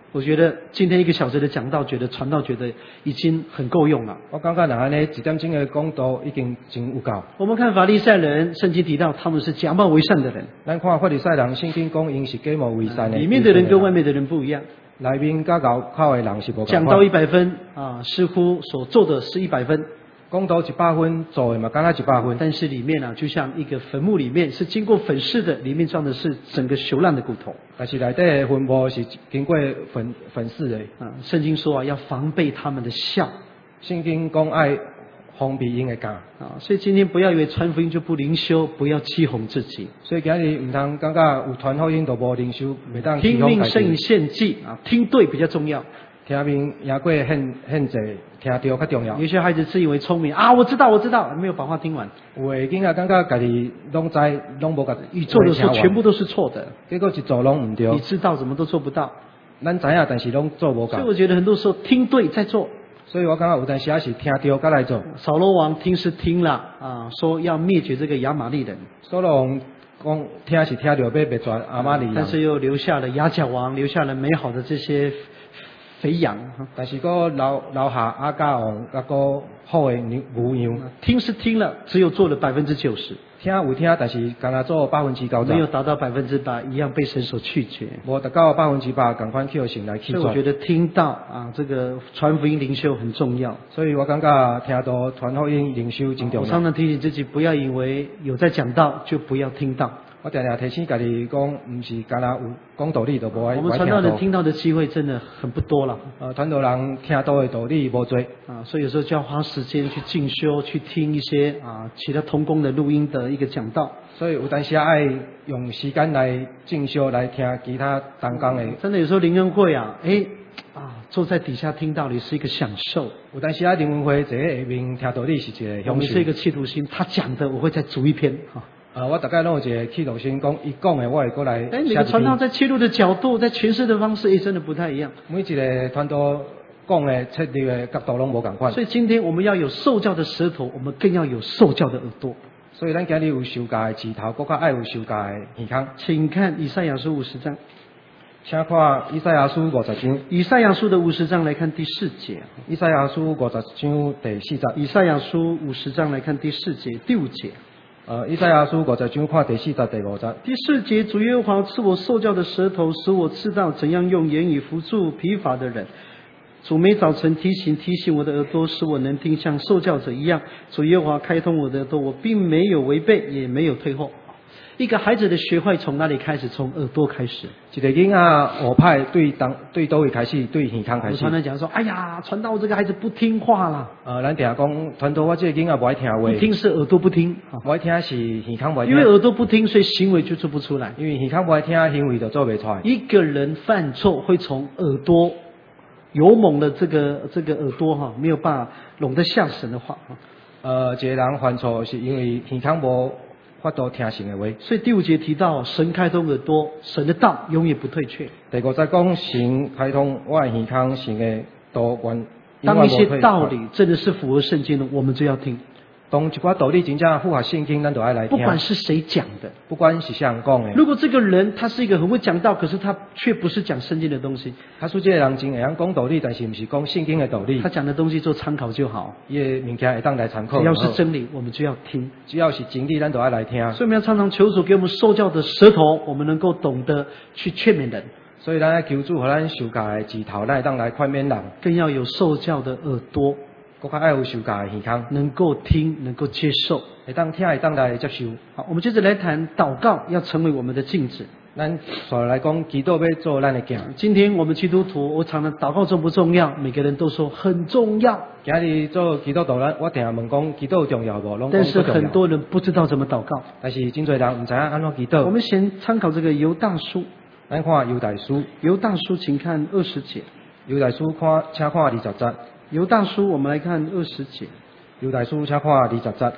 我觉得今天1个小时的讲道，传道觉得已经很够用了。 我感觉若安尼1点钟的讲道已经真有够。 我们看法利赛人，圣经提到他们是假冒为善的人。 咱看法利赛人，圣经讲因是假冒为善的。 里面的人跟外面的人不一样。 内面甲外口的人是无。 讲到100分啊，似乎所做的是100分。 讲到100分，做的嘛敢若100分。 但是里面啊，就像一个坟墓里面是经过粉饰的，里面装的是整个朽烂的骨头。 但是内底的坟墓是经过粉饰的。 圣经说啊，要防备他们的笑。 圣经讲爱防备因的教。 所以今天不要以为传福音就不灵修，不要欺哄自己。 所以今日唔通感觉有传福音就无灵修，袂当听命胜于献祭啊，听对比较重要。 听命也过献祭，听对较重要。 有些孩子自以为聪明啊，我知道，没有把话听完。 有的囡仔感觉家己拢知，拢无甲你做的时候全部都是错的， 结果一做拢唔对。 你知道怎么都做不到。 咱知影，但是拢做无到。 所以我觉得很多时候听对再做。 所以我感觉有阵时也是听对才来做。 扫罗王听是听了啊，说要灭绝这个亚玛力人。 扫罗王讲听是听到要灭绝亚玛力人， 但是又留下了亚甲王，留下了美好的这些肥羊。 但是个留下亚甲王那个好的牛羊。 听是听了，只有做了90%。 听有听，但是敢若做90%， 没有达到100%，一样被神所拒绝。 无达到100%，赶快去神来拒绝。 所以我觉得听到啊，这个传福音灵修很重要。 所以我感觉听到传福音灵修真重要。 我常常提醒自己，不要以为有在讲道就不要听到。 我常常提醒家己讲，唔是敢若有讲道理就无爱听到。 我们传道人听到的机会真的很不多了。 传道人听到的道理无多。 所以有时候就要花时间去进修，去听一些其他同工的录音的一个讲道。 所以有当时爱用时间来进修，来听其他同工的。 真的有时候灵恩会坐在底下听道理是一个享受。 有当时灵恩会坐在下面听道理是一个享受。 我们是一个企图心，他讲的我会再组一篇我大概拢有一个企图心，讲伊讲的我会过来写一篇。 每个传道在切入的角度，在诠释的方式，真的不太一样。 每一个传道讲的切入的角度拢无同款。 所以今天我们要有受教的舌头，我们更要有受教的耳朵。 所以咱今日有受教的指头，更加爱有受教的耳孔。 请看以赛亚书50章。 请看以赛亚书50章。 以赛亚书的50章来看第4节。 以赛亚书50章第4节。 以赛亚书50章来看第4节、第5节。 以赛亚书50章看第4节、第5节。 第4节，主耶和华赐我受教的舌头，使我知道怎样用言语扶助疲乏的人。主每早晨提醒我的耳朵，使我能听像受教者一样。主耶和华开通我的耳朵，我并没有违背，也没有退后。一个孩子的学坏从哪里开始？从耳朵开始。 一个囡仔学派对都会开始，对耳孔开始。 我常常讲说，哎呀，传道这个孩子不听话啦。 咱常讲传道我这个囡仔不爱听话。 不听是耳朵不听， 不爱听是耳孔不爱听。 因为耳朵不听，所以行为就做不出来。 因为耳孔不爱听，行为就做不出来。 一个人犯错会从耳朵勇猛的这个耳朵没有办法拢得下神的话。 一个人犯错是因为耳孔无法度听神的话。 所以第5节提到神开通耳朵，神的道永远不退却。 第5节讲神开通我的耳孔，神的道永当一些道理真的是符合圣经的，我们就要听。 当一寡道理真正符合圣经，咱就爱来听。 不管是谁讲的， 不管是谁人讲的。 如果这个人他是一个很会讲道，可是他却不是讲圣经的东西。 他说这个人真会讲道理，但是不是讲圣经的道理。 他讲的东西做参考就好。 伊的物件会当来参考。 只要是真理，我们就要听。 只要是真理，咱就爱来听。 所以我们要常常求主给我们受教的舌头，我们能够懂得去劝勉人。 所以咱要求主，和咱受教的指头，咱会当来劝勉人。 更要有受教的耳朵。 更加爱有受教的耳孔， 能够听，能够接受， 会当听，会当来接受。 好，我们接着来谈祷告要成为我们的镜子。 咱所来讲，祈祷要做咱的镜。 今天我们基督徒，我常常祷告重不重要？每个人都说很重要。 今日做祈祷徒，我定问讲祈祷重要无？ 但是很多人不知道怎么祷告。 但是真侪人唔知影安怎祈祷。 我们先参考这个犹大书。 咱看犹大书。 犹大书，请看20节。 犹大书请看20节。 犹大书，我们来看20节。 犹大书，请看20节。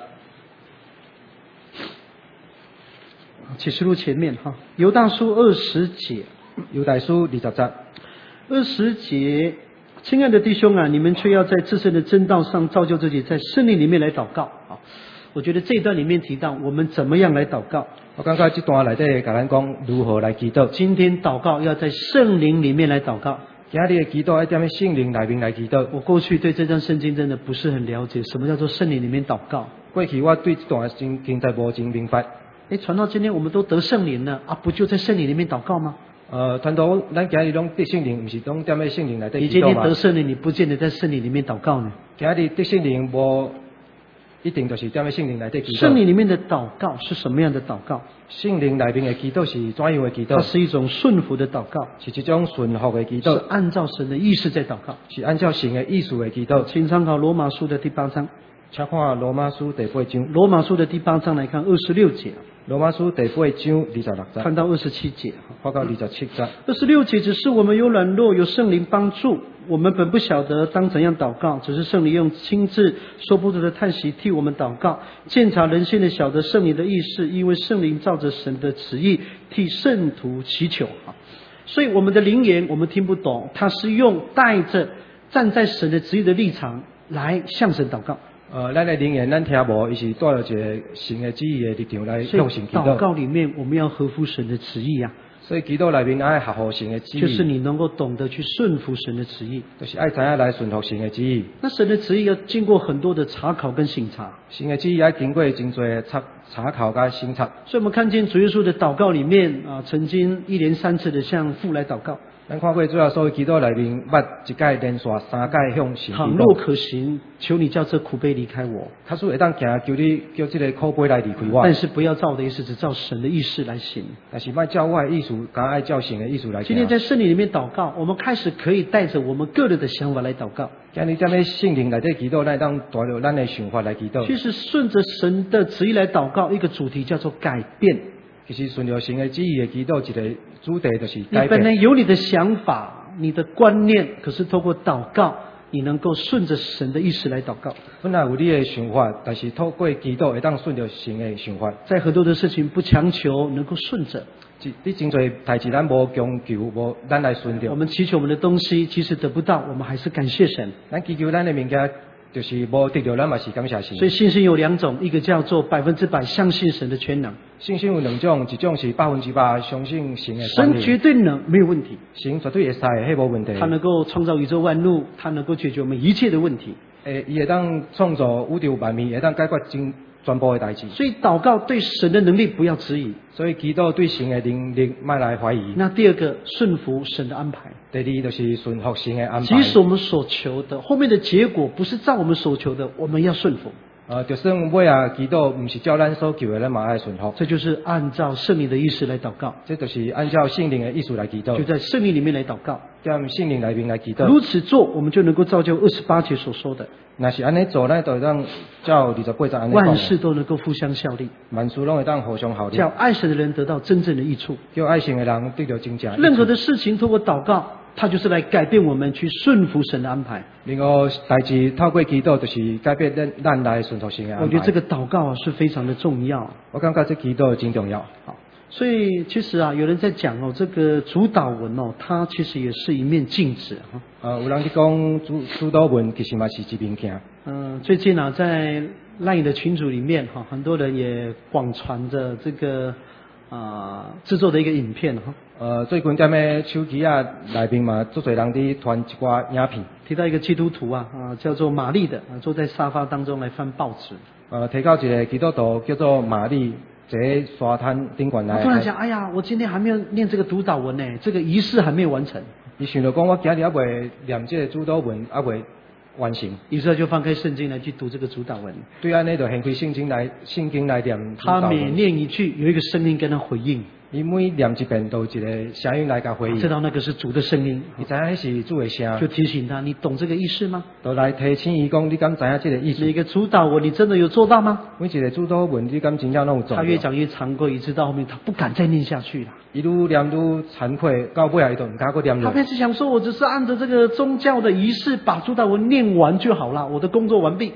启示录前面犹大书20节。 犹大书20节。 20节，亲爱的弟兄啊，你们却要在自身的真道上造就自己，在圣灵里面来祷告。我觉得这一段里面提到我们怎么样来祷告。 我感觉这段内底甲咱讲如何来祈祷。 今天祷告要在圣灵里面来祷告。 今日的祈祷要踮喺圣灵内面来祈祷。 我过去对这段圣经真的不是很了解，什么叫做圣灵里面祷告？ 过去我对这段圣经在无真明白。 传到今天我们都得圣灵了啊，不就在圣灵里面祷告吗？ 传道咱今日拢得圣灵，不是拢踮喺圣灵内底你今天祈祷嘛？ 得圣灵，你不见得在圣灵里面祷告呢。 今日得圣灵无一定就是踮喺圣灵内底祈祷。 圣灵里面的祷告是什么样的祷告？ 圣灵内面的祈祷是怎样的祈它祷？ 是一种顺服的祷告， 是一种顺服的祈是祷， 按照神的意思在祷告。 是按照神的意思的祈祷。 请参考罗马书的第8章。 请看罗马书第8章。 罗马书的第8章来看26节， 罗马书第8章26节， 看到27节。 看到27节。 26节只是我们有软弱，有圣灵帮助，我们本不晓得当怎样祷告，只是圣灵用亲自说不出的叹息替我们祷告，鉴察人心的晓得圣灵的意思，因为圣灵照着神的旨意替圣徒祈求。所以我们的灵言我们听不懂，他是用带着站在神的旨意的立场来向神祷告。 咱的灵言咱听无，伊是带了一个神的旨意的立场来所以向神祈祷祷。 告里面我们要合乎神的旨意啊， 所以祈祷内面爱合乎神的旨意， 就是你能够懂得去顺服神的旨意。 就是爱知影来顺服神的旨意。 那神的旨意要经过很多的查考跟审查， 神的旨意要经过真多查考甲审查。 所以我们看见主耶稣的祷告里面啊，曾经1连3次的向父来祷告。 咱看过主要所有祈祷内面，捌一届连续3届向神祈倘若祷。 可行，求你叫这苦杯离开我， 他说会当行，求你叫这个苦杯来离开我。 但是不要照我的意思，只照神的意思来行。 但是莫照我的意思，敢爱照神的意思来行。 今天在圣灵里面祷告，我们开始可以带着我们个人的想法来祷告。 今日踮咧圣灵内底祈祷，咱当带着咱的想法来祈祷。 其实顺着神的旨意来祷告，一个主题叫做改变。 其实顺着神的旨意的祈祷，一个主题就是你改本来变。 有你的想法、你的观念，可是透过祷告，你能够顺着神的意思来祷告。 本来有你的想法，但是透过祈祷会当顺着神的想法。 在很多的事情不强求，能够顺着。 你真侪代志咱无强求，无咱来顺着。 我们祈求我们的东西，即使得不到，我们还是感谢神。 咱祈求咱的物件，就是无得到，咱嘛是感谢神。 所以信心有2种，一个叫做100%相信神的全能， 信心有2种，一种是100%相信神的权利。 神绝对能，没有问题。 神绝对会使，迄无问题。 他能够创造宇宙万物，他能够解决我们一切的问题。 伊会当创造宇宙万物，会当解决全部的代志。 所以祷告对神的能力不要质疑。 所以祈祷对神的能力莫来怀疑。 那第二个，顺服神的安排。 第二就是顺服神的安排。 即使我们所求的后面的结果不是照我们所求的，我们要顺服。 就算尾啊祈祷不是照咱所求的，咱嘛爱顺服。 这就是按照圣灵的意思来祷告， 这就是按照圣灵的意思来祈祷。 就在圣灵里面来祷告。 在圣灵内面来祈祷。 如此做，我们就能够造就28节所说的。 若是安尼做，咱就会当照28节安尼讲。 万事都能够互相效力， 万事拢会当互相效力。 叫爱神的人得到真正的益处。 叫爱神的人得到真正的益处。 任何的事情透过祷告，它就是来改变我们去顺服神的安排。 另外代志透过祈祷，就是改变咱来顺服神的安排。 我觉得这个祷告是非常的重要。 我感觉这祈祷真重要。 好，所以其实有人在讲这个主祷文它其实也是一面镜子有人去讲主祷文其实嘛是一面镜。 最近在LINE的群组里面很多人也广传着这个制作的一个影片最近踮咧手机内面嘛，足侪人伫传一寡影片， 提到一个基督徒叫做玛丽的坐在沙发当中来翻报纸。 提到一个基督徒叫做玛丽，坐喺沙滩顶悬来。 突然想，哎呀，我今天还没有念这个主祷文呢，这个仪式还没有完成。 伊想到讲，我今日还未念这个主祷文，还未完成。 于是就翻开圣经来去读这个主祷文。 对，安尼就掀开圣经来念主祷文。 他每念一句，有一个声音跟他回应。 伊每念一遍，都有一个声音来甲回应。 知道那个是主的声音， 你知影是主的声， 就提醒他，你懂这个意思吗？ 都来提醒伊讲，你敢知影这个意思？ 每个主祷文你真的有做到吗？ 每一个主祷文你敢真正拢有做？ 他越讲越惭愧，一直到后面他不敢再念下去了。 一路念愈惭愧，到尾啊，伊都唔敢再念落。 他开始想说，我只是按着这个宗教的仪式把主祷文念完就好了，我的工作完毕。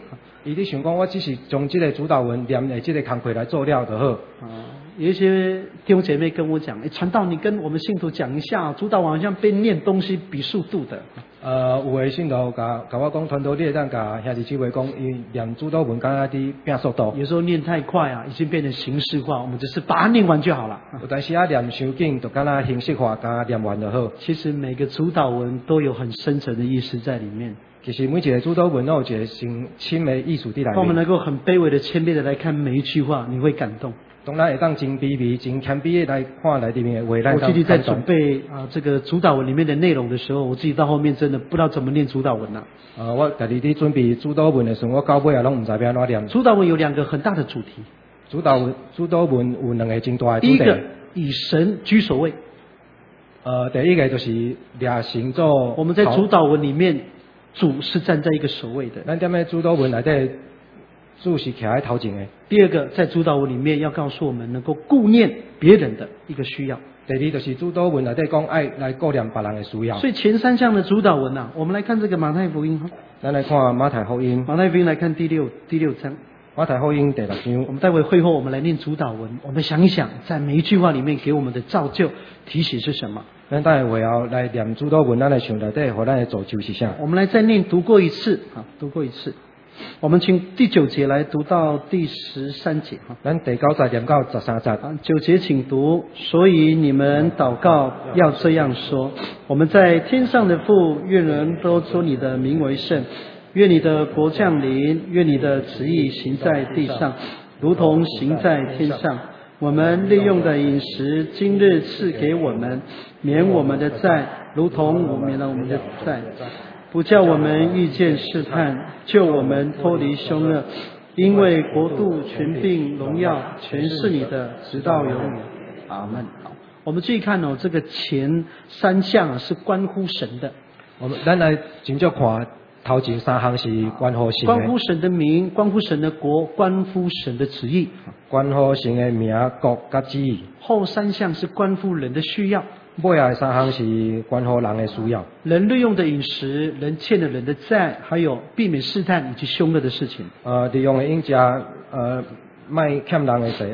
伊咧想讲，我只是将这个主导文念的这个工课来做了就好。 有一些弟兄姐妹跟我讲，传道你跟我们信徒讲一下，主导文好像被念东西比速度的。 有的信徒甲我讲，传道你会当甲兄弟姊妹讲，伊念主导文敢若伫拼速度。 有时候念太快啊，已经变成形式化，我们只是把它念完就好了。 有但是念伤紧，就敢若形式化，甲念完就好。 其实每个主导文都有很深层的意思在里面。 其实每一个主导文都有一个深的意思伫内面。 当我们能够很卑微的、谦卑的来看每一句话，你会感动。 当然会当真卑微、真谦卑的来看来里面的话， 我自己在准备这个主导文里面的内容的时候，我自己到后面真的不知道怎么念主导文了。 我家己伫准备主导文的时候，我到尾也拢唔知要安怎念。 主导文有2个很大的主题。 主导文有2个真大的主题。 第一个以神居首位。 第一个就是抓神做。 我们在主导文里面，主是站在一个首位的。 咱踮咧主导文内底，主是徛在头前的。 第二个，在主导文里面要告诉我们能够顾念别人的一个需要。 第二就是主导文内底讲爱来顾念别人的需要。 所以前3项的主导文啊，我们来看这个马太福音哈。 咱来看马太福音。 马太福音来看第六章。 马太福音第6章。 我们待会会后我们来念主导文，我们想一想，在每一句话里面给我们的造就提醒是什么？ 咱待会后来念主导文，咱来想内底和咱的造就是啥？ 我们来再读过一次。我们请第9节来读到第13节哈。 咱第9节念到13节。 9节请读。所以你们祷告要这样说：我们在天上的父，愿人都尊你的名为圣。愿你的国降临，愿你的旨意行在地上，如同行在天上。我们利用的饮食，今日赐给我们，免我们的债，如同我免了我们的债。不叫我们遇见试探，救我们脱离凶恶。因为国度、权柄、荣耀，全是你的，直到永远。阿们。我们注意看这个前3项是关乎神的。 咱来真正看。头前3项是关乎神的， 关乎神的名，关乎神的国，关乎神的旨意， 关乎神的名、国甲旨意。 后3项是关乎人的需要， 尾下3项是关乎人的需要。 人利用的饮食，人欠了人的债，还有避免试探以及凶恶的事情。 利用的饮食，卖欠人的债，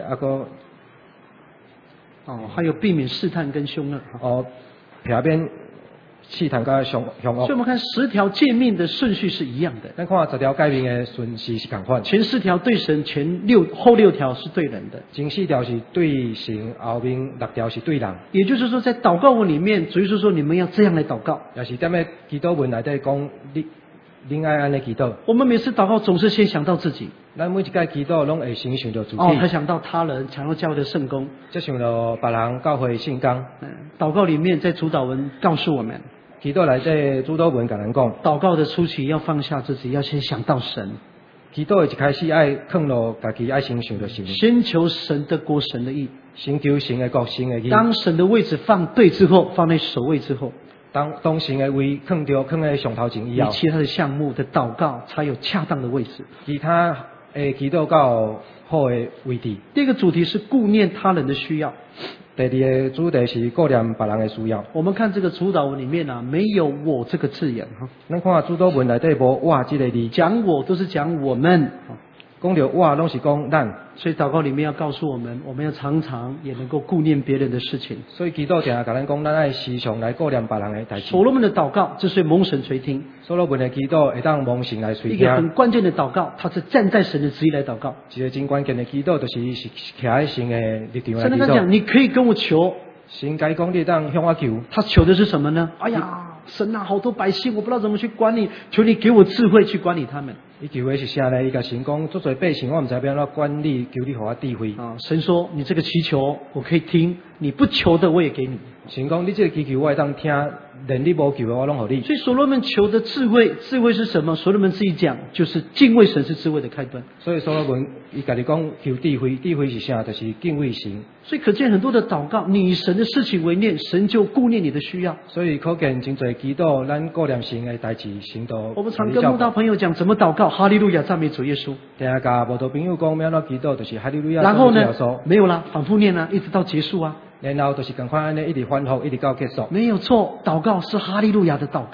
还有避免试探跟凶恶。 避免试探甲凶恶。 所以我们看10条诫命的顺序是一样的。 咱看10条诫命的顺序是同款。 前4条对神，后6条是对人的。 前4条是对神，后面6条是对人。 也就是说，在祷告文里面，主耶稣说你们要这样来祷告。 也是踮咧祈祷文内底讲，恁爱安尼祈祷。 我们每次祷告总是先想到自己。 咱每一届祈祷拢会先想到自己。 才想到他人，想到教会的圣工。 再想到别人教会圣工。 祷告里面在主导文告诉我们。 祈祷内底主导文甲咱讲， 祷告的初期要放下自己，要先想到神。 祈祷的一开始爱放落家己，爱先想到神。 先求神的国、神的义， 先求神的国、神的义。 当神的位置放对之后，放在首位之后， 当神的位放在上头前以后， 其他的项目的祷告才有恰当的位置。 其他祈祷到好的位置。 第二个主题是顾念他人的需要。 第2个主题是顾念别人的需要。 我们看这个主导文里面没有我这个字眼哈。 咱看主导文内底无我这个字， 讲我都是讲我们， 讲到我拢是讲咱。 所以祷告里面要告诉我们，我们要常常也能够顾念别人的事情。 所以祈祷常甲咱讲，咱爱时常来顾念别人的代志。 所罗门的祷告，这是蒙神垂听。 所罗门的祈祷会当蒙神来垂听。 一个很关键的祷告，他是站在神的旨意来祷告。 一个真关键的祈祷，就是徛在神的立场来祈祷。 神跟他讲，你可以跟我求。 神该讲你当向我求。 他求的是什么呢？哎呀，神啊，好多百姓，我不知道怎么去管理，求你给我智慧去管理他们。 伊求的是啥呢？伊甲神讲，做百姓，我唔知要安怎管理，求你给我智慧。 神说，你这个祈求我可以听，你不求的我也给你。 神讲，你这个祈求我会当听，连你无求的我拢给你。 所以所罗门求的智慧，智慧是什么？所罗门自己讲，就是敬畏神是智慧的开端。 所以所罗门伊家己讲求智慧，智慧是啥？就是敬畏神。 所以可见很多的祷告，你以神的事情为念，神就顾念你的需要。 所以可见真侪祈祷，咱顾念神的代志，神都。 我们常跟慕道朋友讲怎么祷告，哈利路亚，赞美主耶稣。 听甲慕道朋友讲，要怎祈祷，就是哈利路亚。 然后呢？没有啦，反复念啊，一直到结束啊。 然后就是赶快安尼一直反复，一直到结束。 没有错，祷告是哈利路亚的祷告。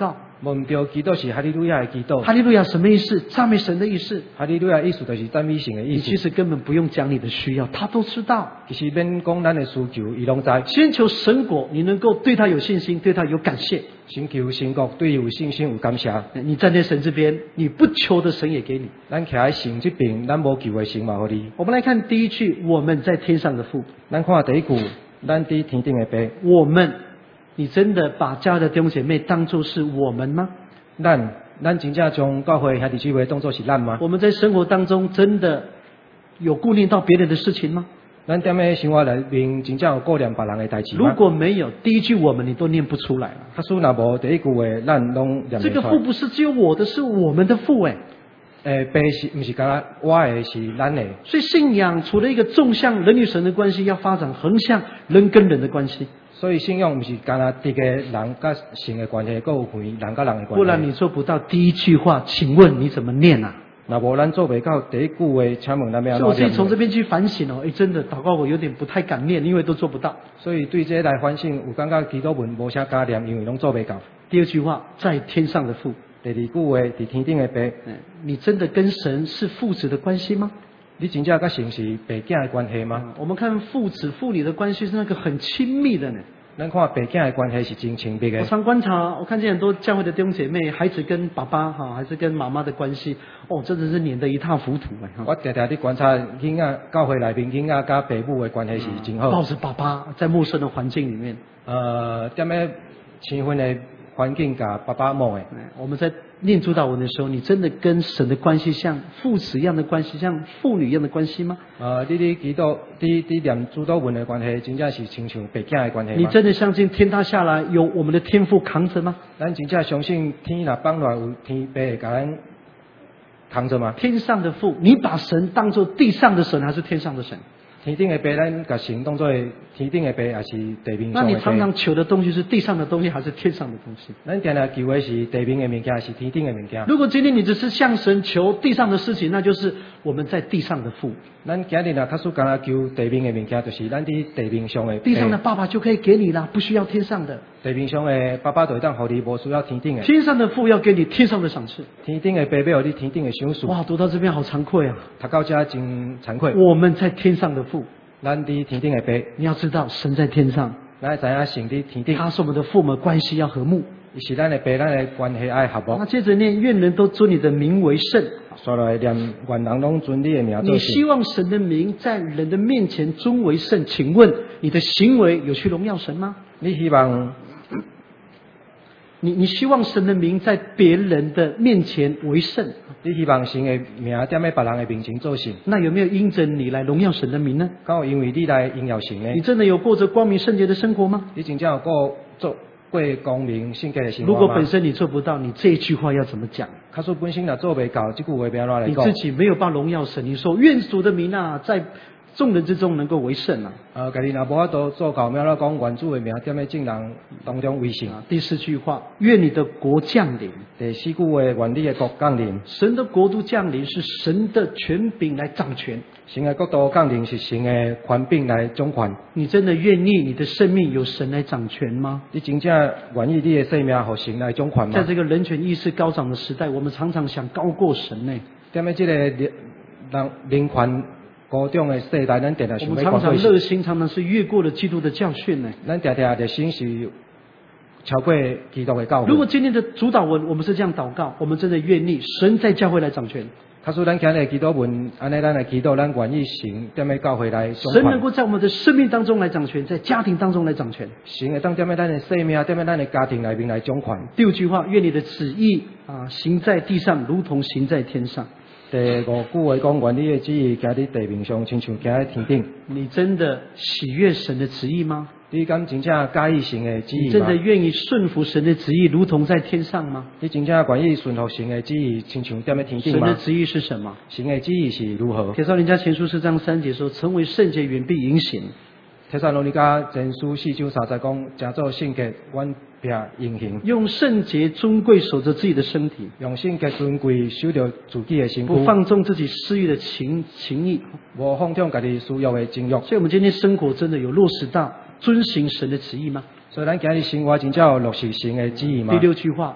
无毋对，祈祷是哈利路亚的祈祷。 哈利路亚什么意思？赞美神的意思。 哈利路亚意思就是赞美神的意思。 你其实根本不用讲你的需要，他都知道。 其实免讲咱的需求，伊拢知。 先求神果，你能够对他有信心，对他有感谢。 先求神国，对有信心有感谢。 你站在神这边，你不求的神也给你。 咱徛在神这边，咱无求的神嘛，互你。 我们来看第一句，我们在天上的父。 咱看第一句，咱伫天顶的爸。 我们，你真的把家的弟兄姐妹当作是我们吗？ 咱真正将教会兄弟姊妹当作是咱吗？ 我们在生活当中真的有顾念到别人的事情吗？ 咱踮咧生活内面真正有顾念别人的代志吗？ 如果没有，第一句我们你都念不出来了。 假使若无第一句话，咱拢念不出来。 这个父不是只有我的，是我们的父哎。 爸是不是讲我的是咱的？ 所以信仰除了一个纵向人与神的关系，要发展横向人跟人的关系。 所以信仰不是干那这个人甲神的关系，还有分人甲人的关系。 不然你做不到第一句话，请问你怎么念啊？ 那无咱做不到第一句话，请问咱要安怎念？ 所以我自己从这边去反省哦，真的祷告我有点不太敢念，因为都做不到。 所以对这来反省，有感觉祈祷文无啥加念，因为拢做不到。 第二句话，在天上的父。 第二句话，伫天顶的爸。 你真的跟神是父子的关系吗？ 你真正甲神是爸囝的关系吗？ 我们看父子父女的关系是那个很亲密的呢。 咱看爸囝的关系是真亲密的。 我常观察，我看见很多教会的弟兄姐妹，孩子跟爸爸还是跟妈妈的关系，真的是黏得一塌糊涂哎。 我常常伫观察囡仔教会内面囡仔甲爸母的关系是真好。 抱着爸爸在陌生的环境里面， 踮咧青婚的环境甲爸爸摸的。 我们在念主祷文的时候，你真的跟神的关系像父子一样的关系，像父女一样的关系吗？ 你祈祷，你念主祷文的关系，真正是亲像爸囝的关系吗？ 你真的相信天塌下来有我们的天父扛着吗？ 咱真正相信天若放落来有天父会甲咱扛着吗？ 天上的父，你把神当作地上的神还是天上的神？ 天顶的爸，咱把神当作天顶的爸，还是地面上的爸？ 那你常常求的东西是地上的东西，还是天上的东西？ 咱常常求的是地面的物件，还是天顶的物件？ 如果今天你只是向神求地上的事情，那就是我们在地上的父。 咱今日若假使干那求地面的物件，就是咱伫地面上的。 地上的爸爸就可以给你啦，不需要天上的。 地面上的爸爸就会当互你，无需要天顶的。 天上的父要给你天上的赏赐。 天顶的爸要互你天顶的赏赐。 哇，读到这边好惭愧啊！ 读到这真惭愧。 我们在天上的父。 咱伫天顶的爸， 你要知道神在天上， 咱知影神伫天顶， 他是我们的父母，关系要和睦。 是咱的爸，咱的关系爱和睦。 那接着念，愿人都尊你的名为圣。 说来念，愿人拢尊你的名做圣。 你希望神的名在人的面前尊为圣，请问你的行为有去荣耀神吗？ 你希望？ 你希望神的名在别人的面前为圣？ 你希望神的名踮在别人的面前做圣？ 那有没有因着你来荣耀神的名呢？ 刚好因为你来荣耀神呢？ 你真的有过着光明圣洁的生活吗？ 你真正有过光明圣洁的生活吗？ 如果本身你做不到，你这一句话要怎么讲？ 假使本身若做袂到，这句话要怎来讲？你自己没有办法荣耀神，你说愿主的名在众人之中能够为圣啊！ 家己若无法度做到，要怎讲愿主的名踮在众人当中为圣？ 第四句话，愿你的国降临。 第四句话，愿你的国降临。 神的国度降临是神的权柄来掌权。 神的国度降临是神的权柄来掌权。 你真的愿意你的生命由神来掌权吗？ 你真正愿意你的生命由神来掌权吗？ 在这个人权意识高涨的时代，我们常常想高过神呢。 踮在这个人权高涨的世代，咱常常想要我们常常热心，常常是越过了基督的教训呢。 咱常常的心是超过基督的教训。 如果今天的主导文我们是这样祷告，我们真的愿意神在教会来掌权。 假使咱今日祈祷文，安尼咱来祈祷，咱愿意神踮在教会来掌权。 神能够在我们的生命当中来掌权，在家庭当中来掌权。 神会当踮在咱的生命，踮在咱的家庭内面来掌权。 第五句话，愿你的旨意行在地上，如同行在天上。 第五句话讲，愿你的旨意行在地面上，亲像行在天顶。 你真的喜悦神的旨意吗？ 你敢真正介意神的旨意吗？ 你真的愿意顺服神的旨意，如同在天上吗？ 你真正愿意顺服神的旨意，亲像踮在天顶吗？ 神的旨意是什么？ 神的旨意是如何？ 帖撒罗尼迦前书4章3节说：成为圣洁，远避淫行。 帖撒罗尼迦前书4章30讲，假做圣洁，远避淫行。 用圣洁尊贵守着自己的身体， 用圣洁尊贵守着自己的身躯， 不放纵自己私欲的情意， 无放纵家己私欲的情欲。 所以，我们今天生活真的有落实到遵行神的旨意吗？ 所以，咱今日生活真正有落实神的旨意吗？ 第六句话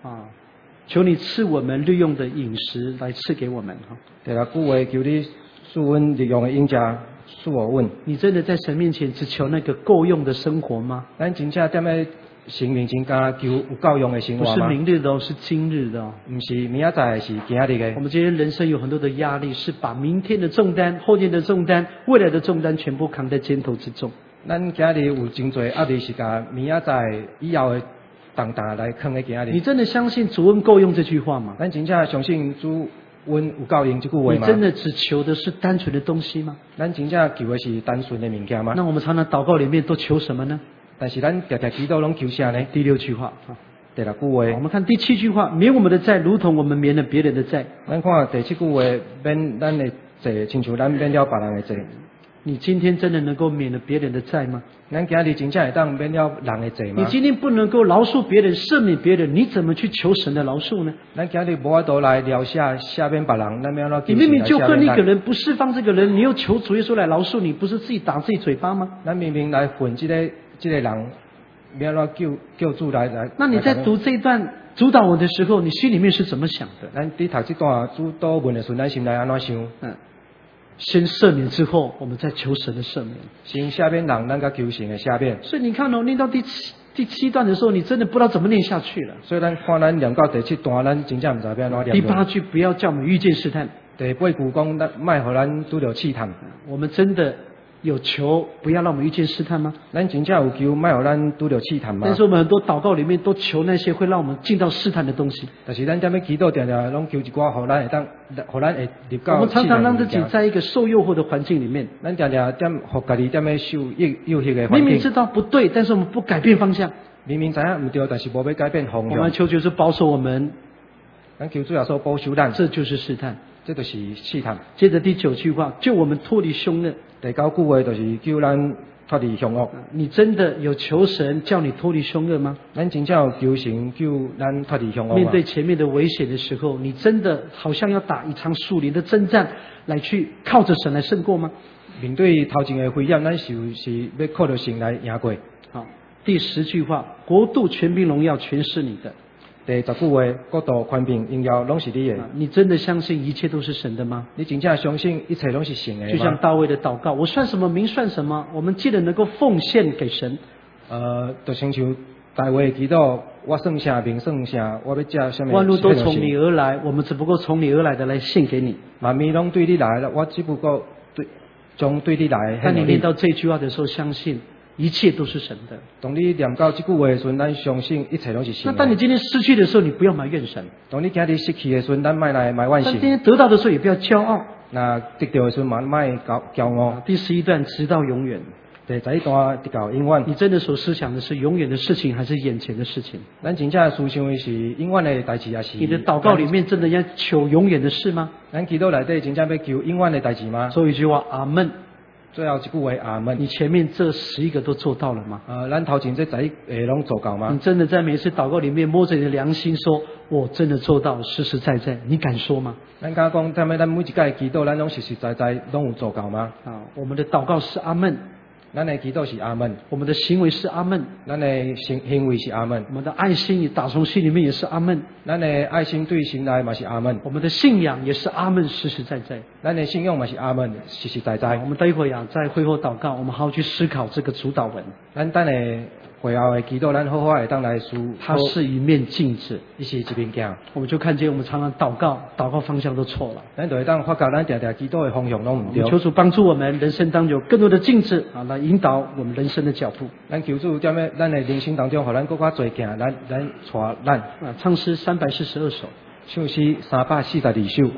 啊，求你赐我们日用的饮食来赐给我们哈。 第六句话，求你赐阮日用的饮食，赐我阮。 你真的在神面前只求那个够用的生活吗？ 咱真正踮咧神面前，敢求有够用的生不是活吗？ 明日的哦，是今日的哦。 唔是明仔载，是今日的我。们今天人生有很多的压力，是把明天的重担、后天的重担、未来的重担全部扛在肩头之重。 咱今日有真侪压力，是甲明仔载以后的重担来扛在今日。 你真的相信主恩够用这句话吗？ 咱真正相信主恩有够用这句话吗？ 你真的只求的是单纯的东西吗？ 咱真正求的是单纯的物件吗？ 那我们常常祷告里面都求什么呢？ 但是咱常常祈祷拢求啥呢？ 第6句话啊。 第六句我话， 们看第7句话，免我们的债，如同我们免了别人的债。 咱看第7句话，免咱的债，亲像咱免了别人的债。 你今天真的能够免了别人的债吗？ 咱今日真正会当免了人的债吗？ 你今天不能够饶恕别人、赦免别人，你怎么去求神的饶恕呢？ 咱今日无法度来疗赦免别人，咱要怎你明明就恨一个人？ 人，不释放这个人，你又求主耶稣来饶恕你，不是自己打自己嘴巴吗？ 咱明明来恨这个人，要怎救主来？ 那你在读这一段主导文的时候，你心里面是怎么想的？ 咱伫读这段主导文的时候，咱心内安怎想？ 先赦免之后，我们再求神的赦免。 先赦免人，咱甲求神的赦免。 所以你看哦，念到第七段的时候，你真的不知道怎么念下去了。 所以咱看咱念到第7段，咱真正唔知要安怎念。 第8句，不要叫我们遇见试探。 第8句讲，咱莫互咱拄着试探。 我们真的有求不要让我们遇见试探吗？ 咱真正有求，莫互咱拄着试探吗？ 但是我们很多祷告里面都求那些会让我们进到试探的东西。 但是咱踮咧祈祷，常常拢求一寡，互咱会当，互咱会入到。 我们常常让自己在一个受诱惑的环境里面。 咱常常互家己踮咧受诱惑的环境。 明明知道不对，但是我们不改变方向。 明明知影唔对，但是无要改变方向。 我们求主是保守我们。 咱求主耶稣保守咱。 这就是试探。 这就是试探。 接着第9句话，救我们脱离凶恶。 第9句话就是叫咱脱离凶恶。 你真的有求神叫你脱离凶恶吗？ 咱真正有求神叫咱脱离凶恶吗？面对前面的危险的时候，你真的好像要打一场属灵的征战，来去靠着神来胜过吗？ 面对头前的危险，咱是要靠着神来赢过。 好，第10句话，国度、权柄、荣耀全是你的。 第10句话，国度、权柄、荣耀拢是你的。 你真的相信一切都是神的吗？ 你真正相信一切拢是神的吗？ 就像大卫的祷告，我算什么名算什么？我们既然能够奉献给神， 就亲像大卫祈祷，我算啥名算啥，我要借什么？ 万物都从你而来，我们只不过从你而来的来献给你。 万物拢对你来了，我只不过将对你来。 当你念到这句话的时候，相信一切都是神的。 当你念到这句话的时候，咱相信一切都是神的。 那当你今天失去的时候，你不要埋怨神。 当你今日失去的时候，咱莫来埋怨神。 但今天得到的时候，也不要骄傲。 那得到的时候，莫骄傲。 第11段，直到永远。 第11段直到永远。 你真的所思想的是永远的事情，还是眼前的事情？ 咱真正思想的是永远的代志，还是？ 你的祷告里面真的要求永远的事吗？ 咱祈祷内底真正要求永远的代志吗？ 最后一句话，阿门。 最后一句话，阿门。 你前面这11个都做到了吗？ 咱头前这11个拢做到吗？ 你真的在每一次祷告里面摸着你的良心说，我真的做到，实实在在，你敢说吗？ 咱敢讲，咱每一届祈祷，咱拢实实在在拢有做到吗？ 我们的祷告是阿门。 咱的祈祷是阿门， 我们的行为是阿门， 咱的行为是阿门， 我们的爱心也打从心里面也是阿门， 咱的爱心对心来嘛是阿门， 我们的信仰也是阿门，实实在在， 咱的信仰嘛是阿门，实实在在。 我们待会儿在会后祷告，我们好好去思考这个主导文。 咱等下会后的祈祷，咱好好会当来思。 它是一面镜子， 伊是一面镜。 我们就看见我们常常祷告方向都错了。 咱就会当发觉咱常常祈祷的方向拢唔对。 求主帮助我们人生当中有更多的镜子来引导我们人生的脚步。 咱求主踮咧咱的人生当中，互咱更加多行，咱带咱。 唱诗342首， 唱诗342首。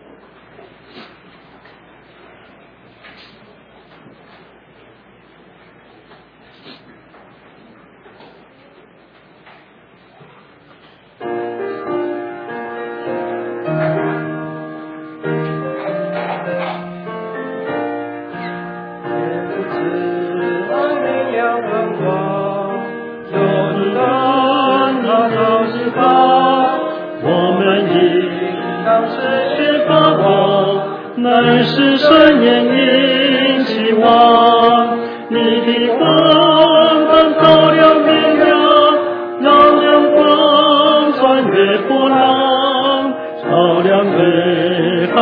乃是神眼引期望，你的光照亮明亮，让阳光穿越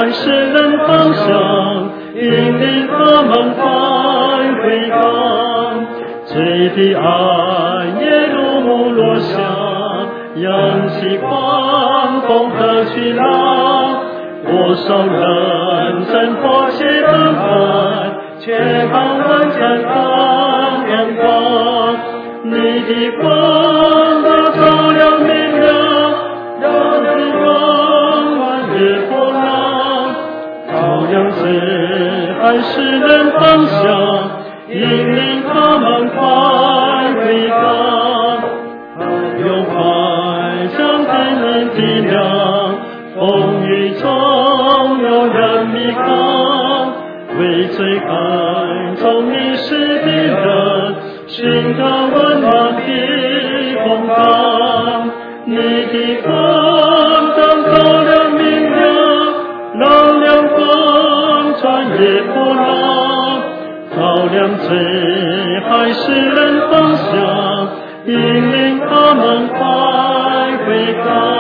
还世人方向，引领他们快回港。罪的暗夜如幕落下，扬起狂风和巨浪。多少人生迫切等待，却盼望绽放阳光。你的光都照亮明亮，让日光万日波浪，照亮四海世人方向，引领他们快回港。有快将天人体谅，风雨中有人迷航，为最看重迷失的人，寻找温暖的风港。你的光灯照亮明亮，让亮光穿越波浪，照亮最海世人方向，引领他们快回港。